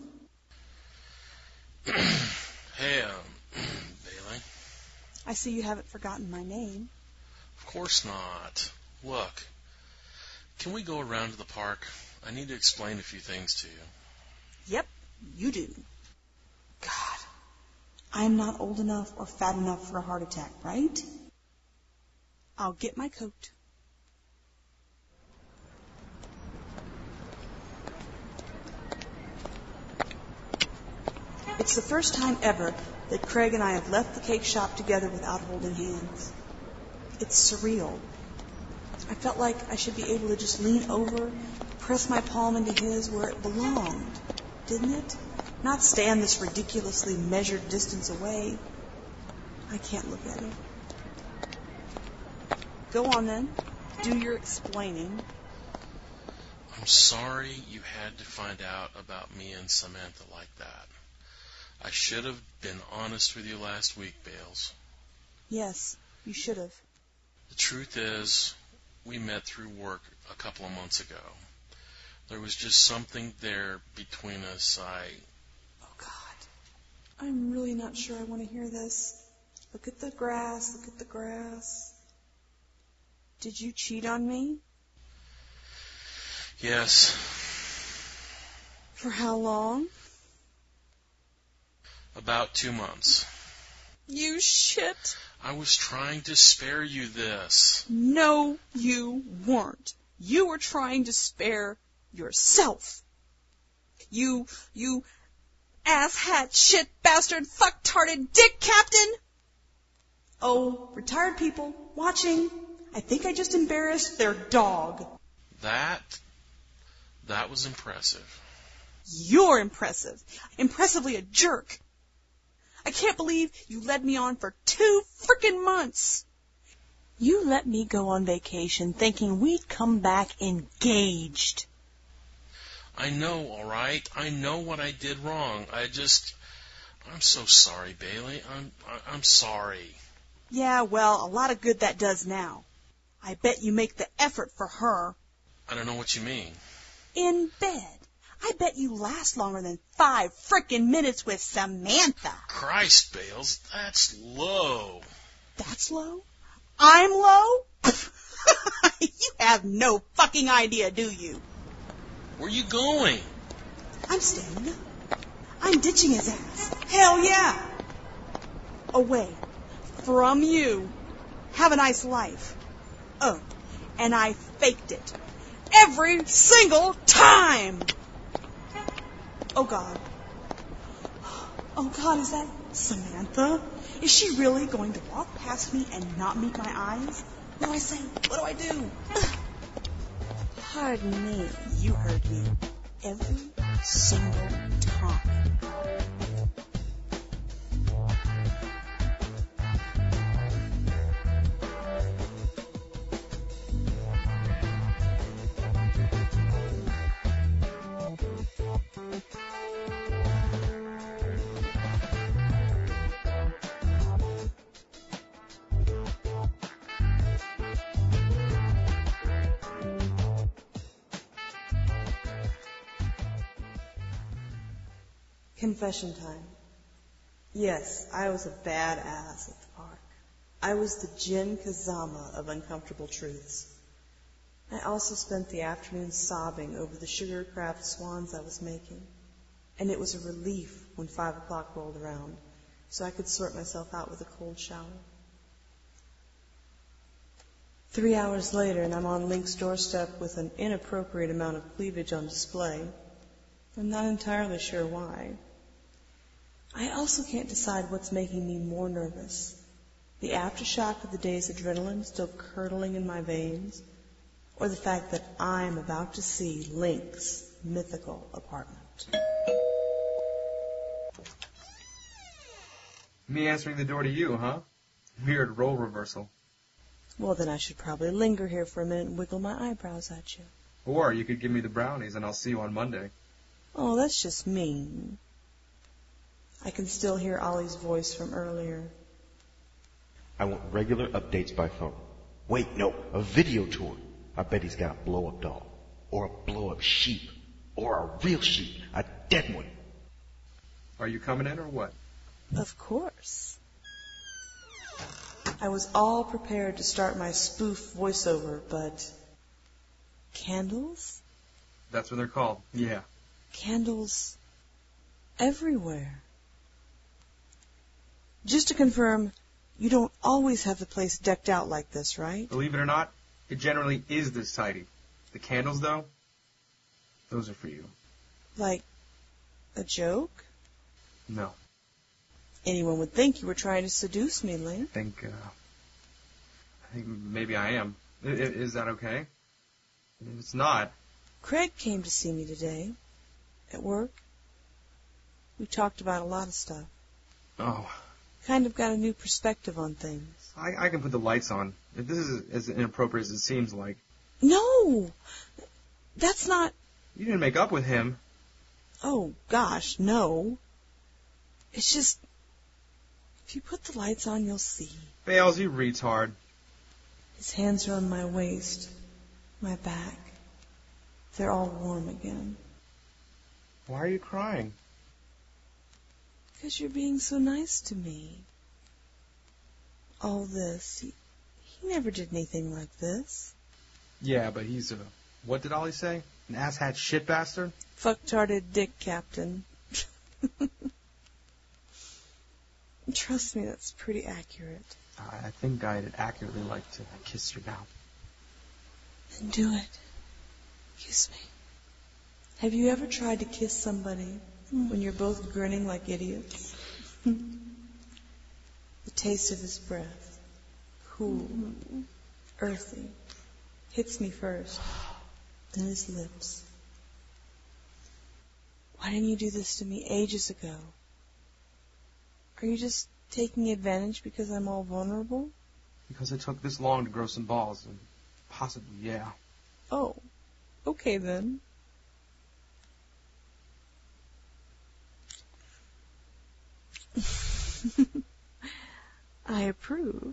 Speaker 2: Hey, Bailey.
Speaker 1: I see you haven't forgotten my name.
Speaker 2: Of course not. Look, can we go around to the park? I need to explain a few things to you.
Speaker 1: Yep, you do. God, I'm not old enough or fat enough for a heart attack, right? I'll get my coat. It's the first time ever that Craig and I have left the cake shop together without holding hands. It's surreal. I felt like I should be able to just lean over, press my palm into his where it belonged, didn't it? Not stand this ridiculously measured distance away. I can't look at him. Go on then. Do your explaining.
Speaker 2: I'm sorry you had to find out about me and Samantha like that. I should have been honest with you last week, Bales.
Speaker 1: Yes, you should have.
Speaker 2: The truth is, we met through work a couple of months ago. There was just something there between us.
Speaker 1: Oh, God. I'm really not sure I want to hear this. Look at the grass. Look at the grass. Did you cheat on me?
Speaker 2: Yes.
Speaker 1: For how long?
Speaker 2: About 2 months.
Speaker 1: You shit.
Speaker 2: I was trying to spare you this.
Speaker 1: No, you weren't. You were trying to spare yourself. You ass-hat, shit, bastard, fuck-tarded dick captain. Oh, retired people watching. I think I just embarrassed their dog.
Speaker 2: That was impressive.
Speaker 1: You're impressive. Impressively a jerk. I can't believe you led me on for 2 frickin' months. You let me go on vacation thinking we'd come back engaged.
Speaker 2: I know, all right? I know what I did wrong. I'm so sorry, Bailey. I'm sorry.
Speaker 1: Yeah, well, a lot of good that does now. I bet you make the effort for her.
Speaker 2: I don't know what you mean.
Speaker 1: In bed. I bet you last longer than 5 frickin' minutes with Samantha.
Speaker 2: Christ, Bales, that's low.
Speaker 1: That's low? I'm low? You have no fucking idea, do you?
Speaker 2: Where are you going?
Speaker 1: I'm staying up. I'm ditching his ass. Hell yeah! Away. From you. Have a nice life. Oh, and I faked it. Every single time! Oh, God. Oh, God, is that Samantha? Is she really going to walk past me and not meet my eyes? What do I say? What do I do? Pardon me. You heard me. Every single time. Confession time. Yes, I was a badass at the park. I was the Jin Kazama of uncomfortable truths. I also spent the afternoon sobbing over the sugar-craft swans I was making. And it was a relief when 5 o'clock rolled around, so I could sort myself out with a cold shower. 3 hours later, and I'm on Link's doorstep with an inappropriate amount of cleavage on display. I'm not entirely sure why. I also can't decide what's making me more nervous. The aftershock of the day's adrenaline still curdling in my veins, or the fact that I'm about to see Link's mythical apartment.
Speaker 5: Me answering the door to you, huh? Weird role reversal.
Speaker 1: Well, then I should probably linger here for a minute and wiggle my eyebrows at you.
Speaker 5: Or you could give me the brownies and I'll see you on Monday.
Speaker 1: Oh, that's just mean. I can still hear Ollie's voice from earlier.
Speaker 8: I want regular updates by phone. Wait, no, a video tour. I bet he's got a blow-up doll. Or a blow-up sheep. Or a real sheep. A dead one.
Speaker 5: Are you coming in or what?
Speaker 1: Of course. I was all prepared to start my spoof voiceover, but... Candles?
Speaker 5: That's what they're called, yeah.
Speaker 1: Candles everywhere. Just to confirm, you don't always have the place decked out like this, right?
Speaker 5: Believe it or not, it generally is this tidy. The candles, though, those are for you.
Speaker 1: Like a joke?
Speaker 5: No.
Speaker 1: Anyone would think you were trying to seduce me, Link.
Speaker 5: I think maybe I am. Is that okay? If it's not...
Speaker 1: Craig came to see me today. At work. We talked about a lot of stuff.
Speaker 5: Oh.
Speaker 1: Kind of got a new perspective on things.
Speaker 5: I can put the lights on. If this is as inappropriate as it seems like.
Speaker 1: No! That's not...
Speaker 5: You didn't make up with him.
Speaker 1: Oh, gosh, no. It's just... If you put the lights on, you'll see.
Speaker 5: Bales, you retard.
Speaker 1: His hands are on my waist, my back. They're all warm again.
Speaker 5: Why are you crying?
Speaker 1: Because you're being so nice to me. All this. He never did anything like this.
Speaker 5: Yeah, but he's a... What did Ollie say? An asshat shit bastard?
Speaker 1: Fucktarded dick captain. Trust me, that's pretty accurate.
Speaker 5: I think I'd accurately like to kiss you now.
Speaker 1: Then do it. Kiss me. Have you ever tried to kiss somebody when you're both grinning like idiots? The taste of his breath, cool, earthy, hits me first, then his lips. Why didn't you do this to me ages ago? Are you just taking advantage because I'm all vulnerable?
Speaker 5: Because it took this long to grow some balls, and possibly, yeah.
Speaker 1: Oh, okay then. I approve.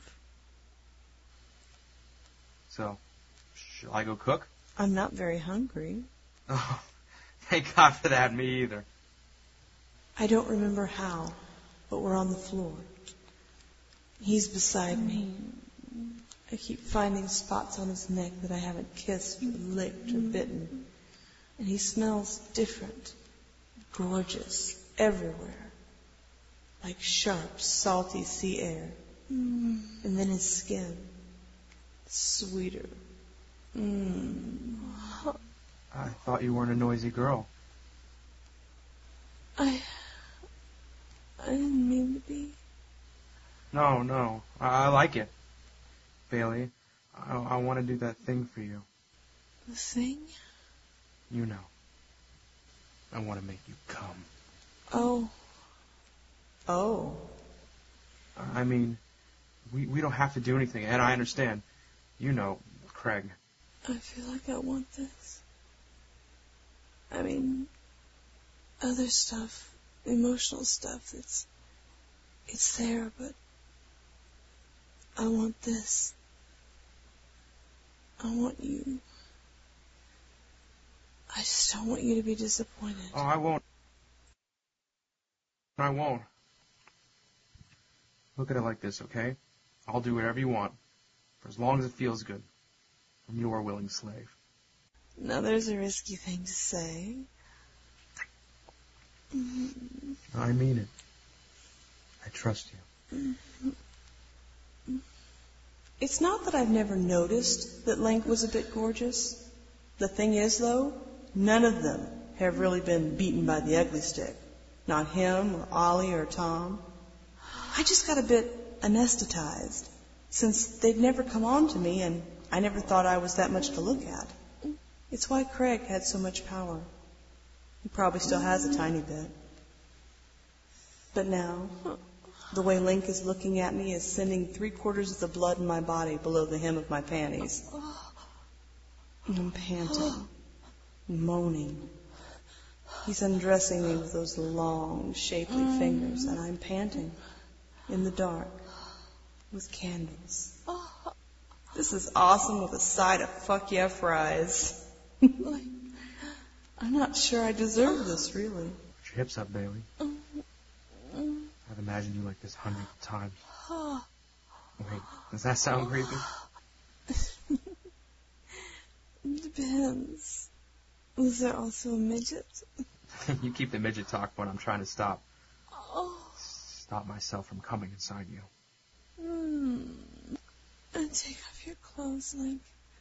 Speaker 5: So, shall I go cook?
Speaker 1: I'm not very hungry.
Speaker 5: Oh, thank God for that, me either.
Speaker 1: I don't remember how, but we're on the floor. He's beside me. I keep finding spots on his neck that I haven't kissed or licked or bitten. And he smells different, gorgeous, everywhere. Like sharp, salty sea air. And then his skin, sweeter.
Speaker 5: I thought you weren't a noisy girl.
Speaker 1: I didn't mean to be.
Speaker 5: No, I like it. Bailey, I want to do that thing for you.
Speaker 1: The thing?
Speaker 5: You know. I want to make you come.
Speaker 1: Oh.
Speaker 5: I mean, we don't have to do anything, and I understand. You know, Craig.
Speaker 1: I feel like I want this. I mean, other stuff, emotional stuff, it's there, but I want this. I want you. I just don't want you to be disappointed.
Speaker 5: Oh, I won't. I won't. Look at it like this, okay? I'll do whatever you want, for as long as it feels good. I'm your willing slave.
Speaker 1: Now there's a risky thing to say.
Speaker 5: I mean it. I trust you.
Speaker 1: It's not that I've never noticed that Link was a bit gorgeous. The thing is, though, none of them have really been beaten by the ugly stick. Not him, or Ollie, or Tom. I just got a bit anesthetized, since they'd never come on to me, and I never thought I was that much to look at. It's why Craig had so much power. He probably still has a tiny bit. But now, the way Link is looking at me is sending 3/4 of the blood in my body below the hem of my panties. I'm panting, moaning. He's undressing me with those long, shapely fingers, and I'm panting, in the dark, with candles. This is awesome with a side of fuck yeah fries. I'm not sure I deserve this, really.
Speaker 5: Put your hips up, Bailey. I've imagined you like this hundreds of times. Wait, does that sound creepy?
Speaker 1: Depends. Was there also a midget?
Speaker 5: You keep the midget talk when I'm trying to stop myself from coming inside you.
Speaker 1: Take off your clothes, Link.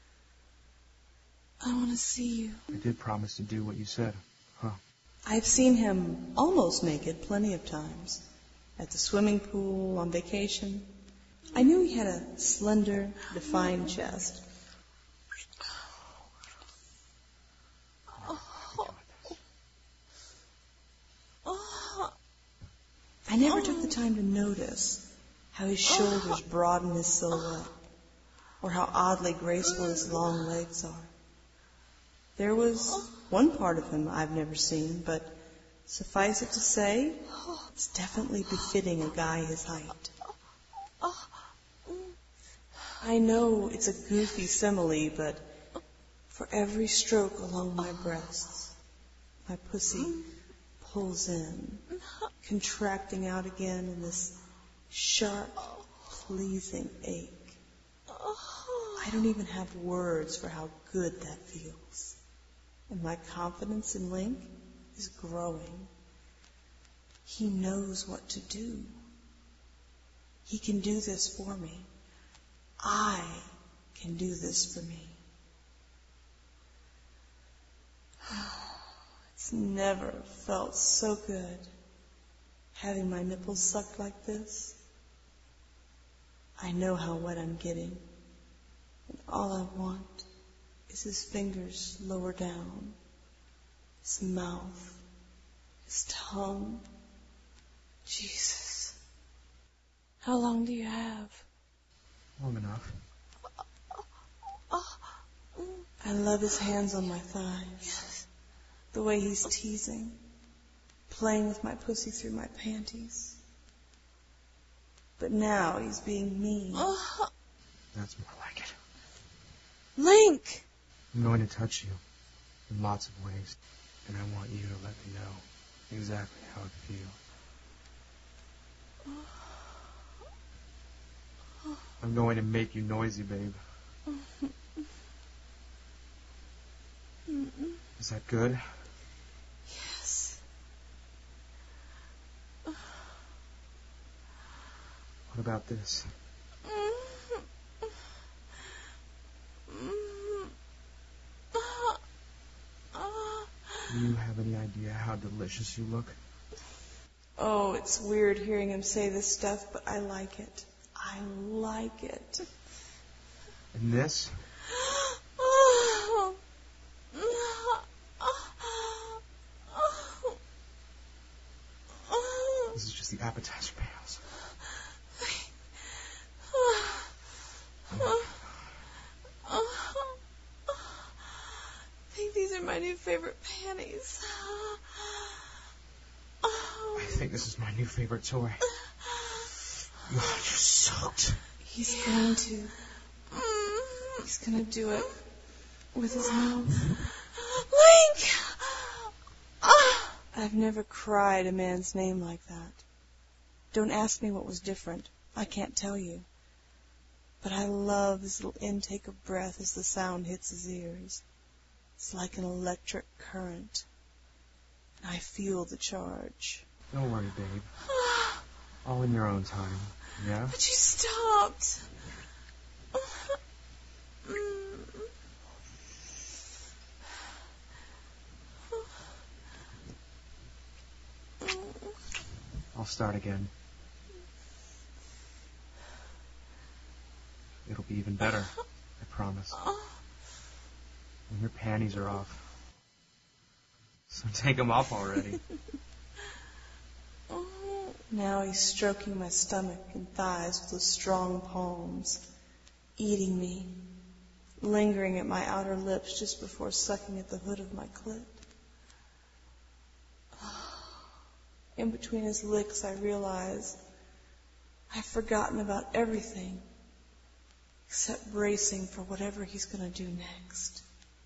Speaker 1: I want to see you.
Speaker 5: I did promise to do what you said, huh?
Speaker 1: I've seen him almost naked plenty of times. At the swimming pool, on vacation. I knew he had a slender, defined chest. I never took the time to notice how his shoulders broaden his silhouette, or how oddly graceful his long legs are. There was one part of him I've never seen, but suffice it to say, it's definitely befitting a guy his height. I know it's a goofy simile, but for every stroke along my breasts, my pussy pulls in, contracting out again in this sharp, pleasing ache. I don't even have words for how good that feels. And my confidence in Link is growing. He knows what to do. He can do this for me. I can do this for me. It's never felt so good having my nipples sucked like this. I know how wet I'm getting, and all I want is his fingers lower down, his mouth, his tongue. Jesus. How long do you have?
Speaker 5: Long enough.
Speaker 1: I love his hands on my thighs. The way he's teasing, playing with my pussy through my panties. But now he's being mean.
Speaker 5: That's more like it.
Speaker 1: Link!
Speaker 5: I'm going to touch you in lots of ways, and I want you to let me know exactly how it feels. I'm going to make you noisy, babe. Is that good?
Speaker 1: Yes.
Speaker 5: What about this? Do you have any idea how delicious you look?
Speaker 1: Oh, it's weird hearing him say this stuff, but I like it. I like it.
Speaker 5: And this? This is just the appetizer pails.
Speaker 1: I think these are my new favorite panties.
Speaker 5: I think this is my new favorite toy. You're soaked.
Speaker 1: He's going to do it with his mouth. Link! I've never cried a man's name like that. Don't ask me what was different. I can't tell you. But I love his little intake of breath as the sound hits his ears. It's like an electric current. I feel the charge.
Speaker 5: Don't worry, babe. All in your own time, yeah?
Speaker 1: But you stopped.
Speaker 5: I'll start again. It'll be even better, I promise. And your panties are off. So take them off already.
Speaker 1: Now he's stroking my stomach and thighs with his strong palms, eating me, lingering at my outer lips just before sucking at the hood of my clit. In between his licks, I realize I've forgotten about everything except bracing for whatever he's going to do next.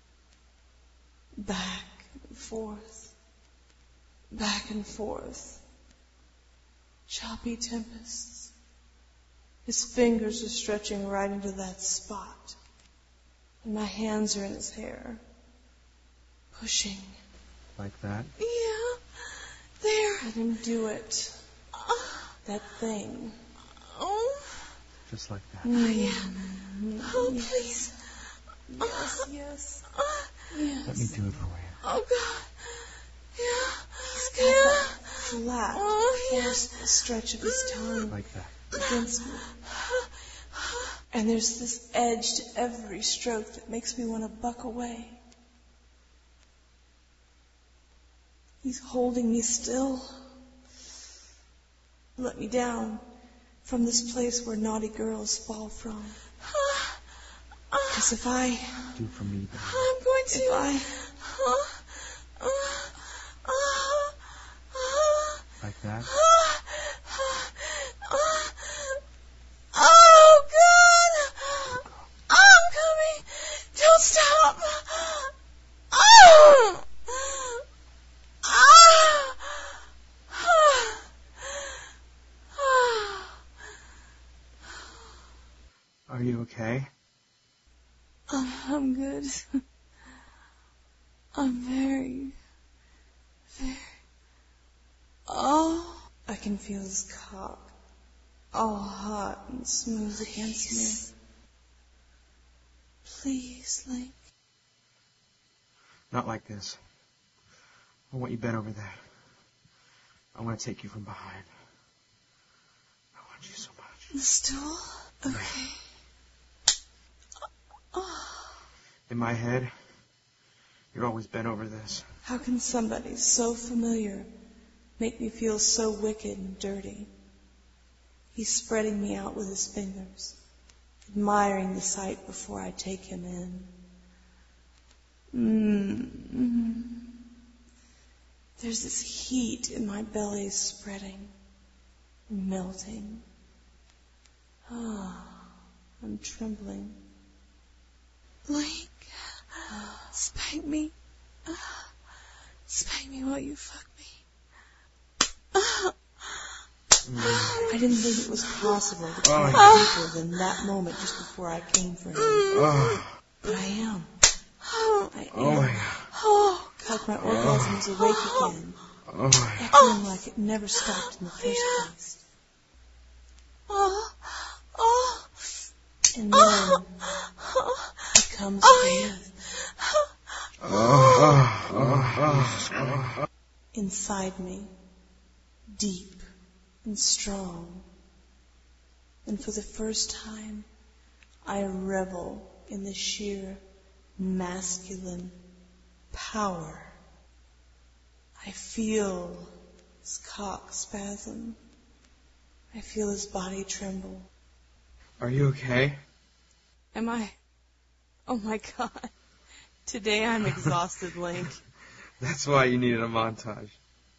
Speaker 1: Back and forth, back and forth. Choppy tempests. His fingers are stretching right into that spot, and my hands are in his hair, pushing.
Speaker 5: Like that?
Speaker 1: Yeah, there. Let him do it. That thing. Oh.
Speaker 5: Just like that.
Speaker 1: Yeah. Oh,
Speaker 6: Yes.
Speaker 1: please. Yes. Yes.
Speaker 5: Let me do it for you.
Speaker 1: Oh, God. Yeah. He's got that flat, forceful stretch of his tongue
Speaker 5: Like that.
Speaker 1: against me. And there's this edge to every stroke that makes me want to buck away. He's holding me still. Let me down from this place where naughty girls fall from. Because if I...
Speaker 5: Do for me, babe.
Speaker 1: I'm going to... If I...
Speaker 5: Like that?
Speaker 1: Oh, God! I'm coming! Don't stop! Oh!
Speaker 5: Are you okay?
Speaker 1: I'm good. I'm very... Oh, I can feel his cock all hot and smooth against me. Please, Link.
Speaker 5: Not like this. I want you bent over there. I want to take you from behind. I want you so much.
Speaker 1: The stool? Okay.
Speaker 5: In my head, you're always bent over this.
Speaker 1: How can somebody so familiar make me feel so wicked and dirty? He's spreading me out with his fingers, admiring the sight before I take him in. There's this heat in my belly spreading, melting. I'm trembling. Link, spank me. Spank me while you fuck me. I didn't think it was possible to come deeper than that moment just before I came for him. But I am. I am. Like my orgasm is awake again. Echoing like it never stopped in the first place. And then it comes breathe. Inside me, deep and strong. And for the first time, I revel in the sheer masculine power. I feel his cock spasm. I feel his body tremble.
Speaker 5: Are you okay?
Speaker 1: Am I? Oh my God. Today I'm exhausted, Link.
Speaker 5: That's why you needed a montage.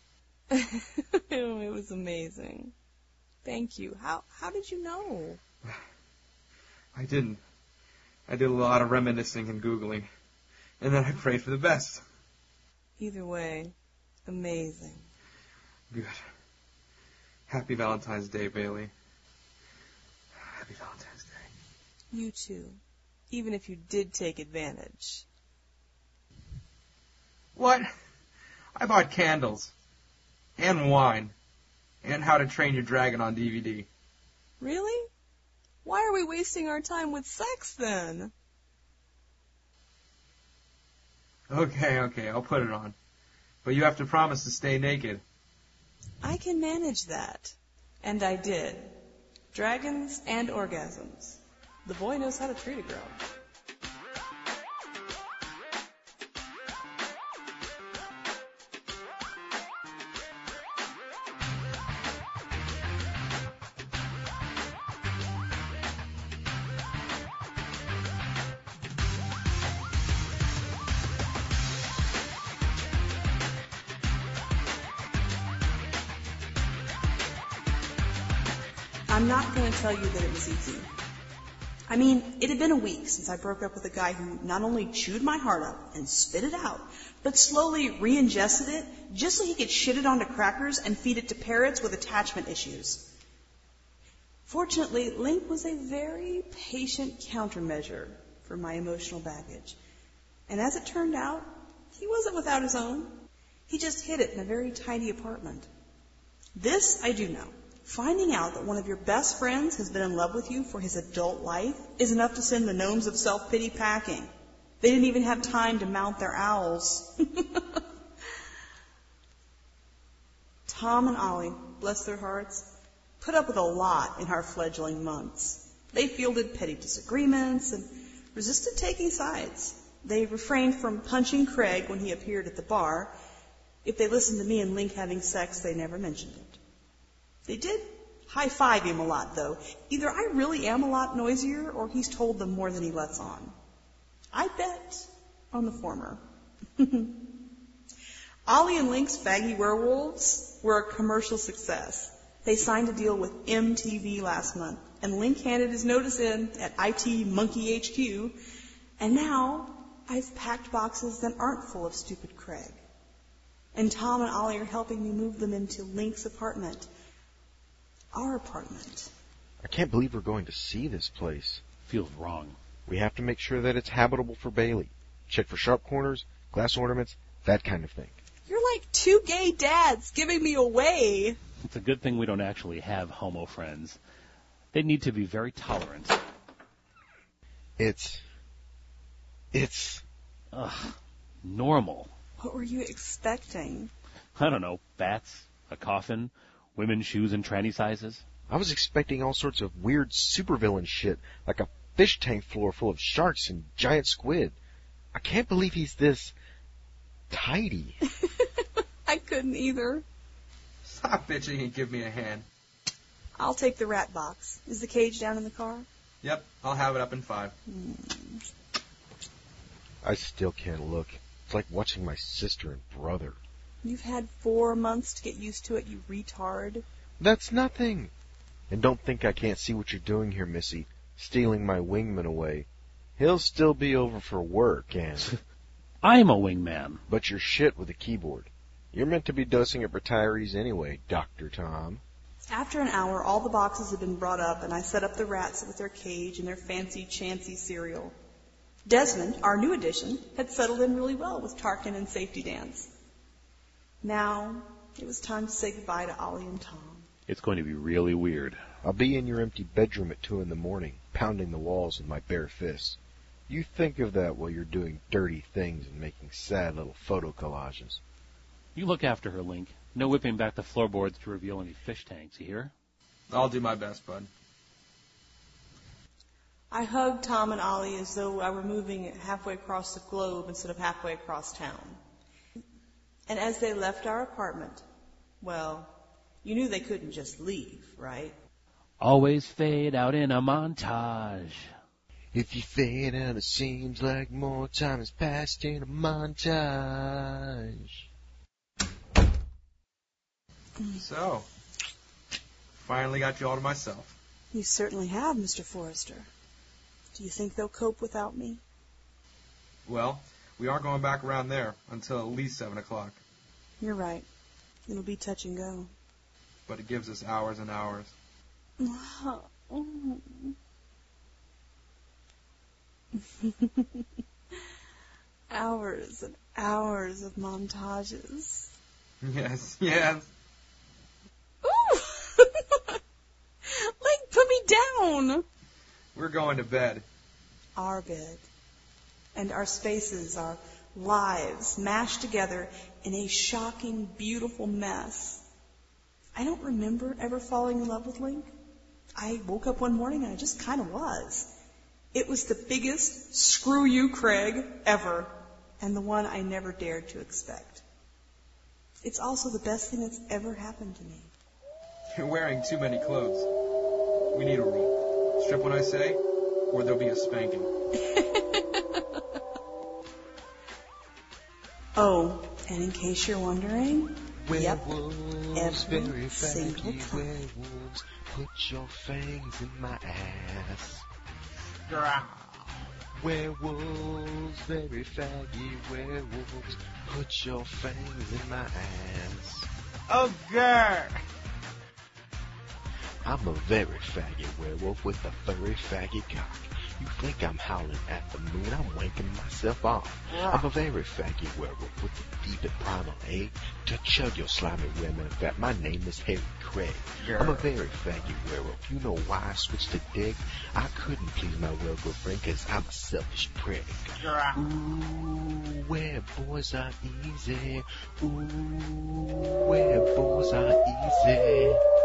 Speaker 1: It was amazing. Thank you. How did you know?
Speaker 5: I didn't. I did a lot of reminiscing and Googling. And then I prayed for the best.
Speaker 1: Either way, Amazing.
Speaker 5: Good. Happy Valentine's Day, Bailey. Happy Valentine's Day.
Speaker 1: You too. Even if you did take advantage.
Speaker 5: What? I bought candles. And wine. And How to Train Your Dragon on DVD.
Speaker 1: Really? Why are we wasting our time with sex then?
Speaker 5: Okay, I'll put it on. But you have to promise to stay naked.
Speaker 1: I can manage that. And I did. Dragons and orgasms. The boy knows how to treat a girl. I'm not going to tell you that it was easy. I mean, it had been a week since I broke up with a guy who not only chewed my heart up and spit it out, but slowly re-ingested it just so he could shit it onto crackers and feed it to parrots with attachment issues. Fortunately, Link was a very patient countermeasure for my emotional baggage. And as it turned out, he wasn't without his own. He just hid it in a very tiny apartment. This I do know. Finding out that one of your best friends has been in love with you for his adult life is enough to send the gnomes of self-pity packing. They didn't even have time to mount their owls. Tom and Ollie, bless their hearts, put up with a lot in our fledgling months. They fielded petty disagreements and resisted taking sides. They refrained from punching Craig when he appeared at the bar. If they listened to me and Link having sex, they never mentioned it. They did high-five him a lot, though. Either I really am a lot noisier, or he's told them more than he lets on. I bet on the former. Ollie and Link's Baggy Werewolves were a commercial success. They signed a deal with MTV last month, and Link handed his notice in at IT Monkey HQ, and now I've packed boxes that aren't full of stupid Craig. And Tom and Ollie are helping me move them into Link's apartment. Our apartment.
Speaker 8: I can't believe we're going to see this place.
Speaker 3: Feels wrong.
Speaker 8: We have to make sure that it's habitable for Bailey. Check for sharp corners, glass ornaments, that kind of thing.
Speaker 1: You're like two gay dads giving me away.
Speaker 3: It's a good thing we don't actually have homo friends. They need to be very tolerant.
Speaker 8: It's
Speaker 3: normal.
Speaker 1: What were you expecting?
Speaker 3: I don't know, bats, a coffin, women's shoes in tranny sizes.
Speaker 8: I was expecting all sorts of weird supervillain shit, like a fish tank floor full of sharks and giant squid. I can't believe he's this tidy.
Speaker 1: I couldn't either.
Speaker 5: Stop bitching and give me a hand.
Speaker 1: I'll take the rat box. Is the cage down in the car?
Speaker 5: Yep, I'll have it up in 5.
Speaker 8: I still can't look. It's like watching my sister and brother.
Speaker 1: You've had 4 months to get used to it, you retard.
Speaker 8: That's nothing. And don't think I can't see what you're doing here, Missy. Stealing my wingman away. He'll still be over for work, and...
Speaker 3: I'm a wingman.
Speaker 8: But you're shit with a keyboard. You're meant to be dosing at retirees anyway, Dr. Tom.
Speaker 1: After an hour, all the boxes had been brought up, and I set up the rats with their cage and their fancy-chancy cereal. Desmond, our new addition, had settled in really well with Tarkin and Safety Dance. Now, it was time to say goodbye to Ollie and Tom.
Speaker 3: It's going to be really weird.
Speaker 8: I'll be in your empty bedroom at 2 a.m, pounding the walls with my bare fists. You think of that while you're doing dirty things and making sad little photo collages.
Speaker 3: You look after her, Link. No whipping back the floorboards to reveal any fish tanks, you hear?
Speaker 5: I'll do my best, bud.
Speaker 1: I hugged Tom and Ollie as though I were moving halfway across the globe instead of halfway across town. And as they left our apartment, well, you knew they couldn't just leave, right?
Speaker 3: Always fade out in a montage.
Speaker 8: If you fade out, it seems like more time has passed in a montage.
Speaker 5: So, finally got you all to myself.
Speaker 1: You certainly have, Mr. Forrester. Do you think they'll cope without me?
Speaker 5: Well, we aren't going back around there until at least 7 o'clock.
Speaker 1: You're right. It'll be touch and go.
Speaker 5: But it gives us hours and hours.
Speaker 1: Hours and hours of montages.
Speaker 5: Yes, yes.
Speaker 1: Ooh! Link, put me down!
Speaker 5: We're going to bed.
Speaker 1: Our bed. And our spaces, our lives, mashed together in a shocking, beautiful mess. I don't remember ever falling in love with Link. I woke up one morning and I just kind of was. It was the biggest screw you, Craig, ever, and the one I never dared to expect. It's also the best thing that's ever happened to me.
Speaker 5: You're wearing too many clothes. We need a rule. Strip when I say, or there'll be a spanking.
Speaker 1: Oh, and in case you're wondering,
Speaker 8: Werewolves,
Speaker 1: every
Speaker 8: very
Speaker 1: single
Speaker 8: faggy
Speaker 1: time.
Speaker 8: werewolves, put your fangs in my ass. Werewolves, very faggy werewolves, put your fangs in my ass.
Speaker 5: Oh, God!
Speaker 8: I'm a very faggy werewolf with a very faggy cock. You think I'm howling at the moon, I'm wanking myself off. I'm a very faggy werewolf with a deep and primal egg to chug your slimy women that my name is Harry Craig. I'm a very faggy werewolf. You know why I switched to dick? I couldn't please my werewolf friend cause I'm a selfish prick. Ooh, where boys are easy. Ooh, where boys are easy.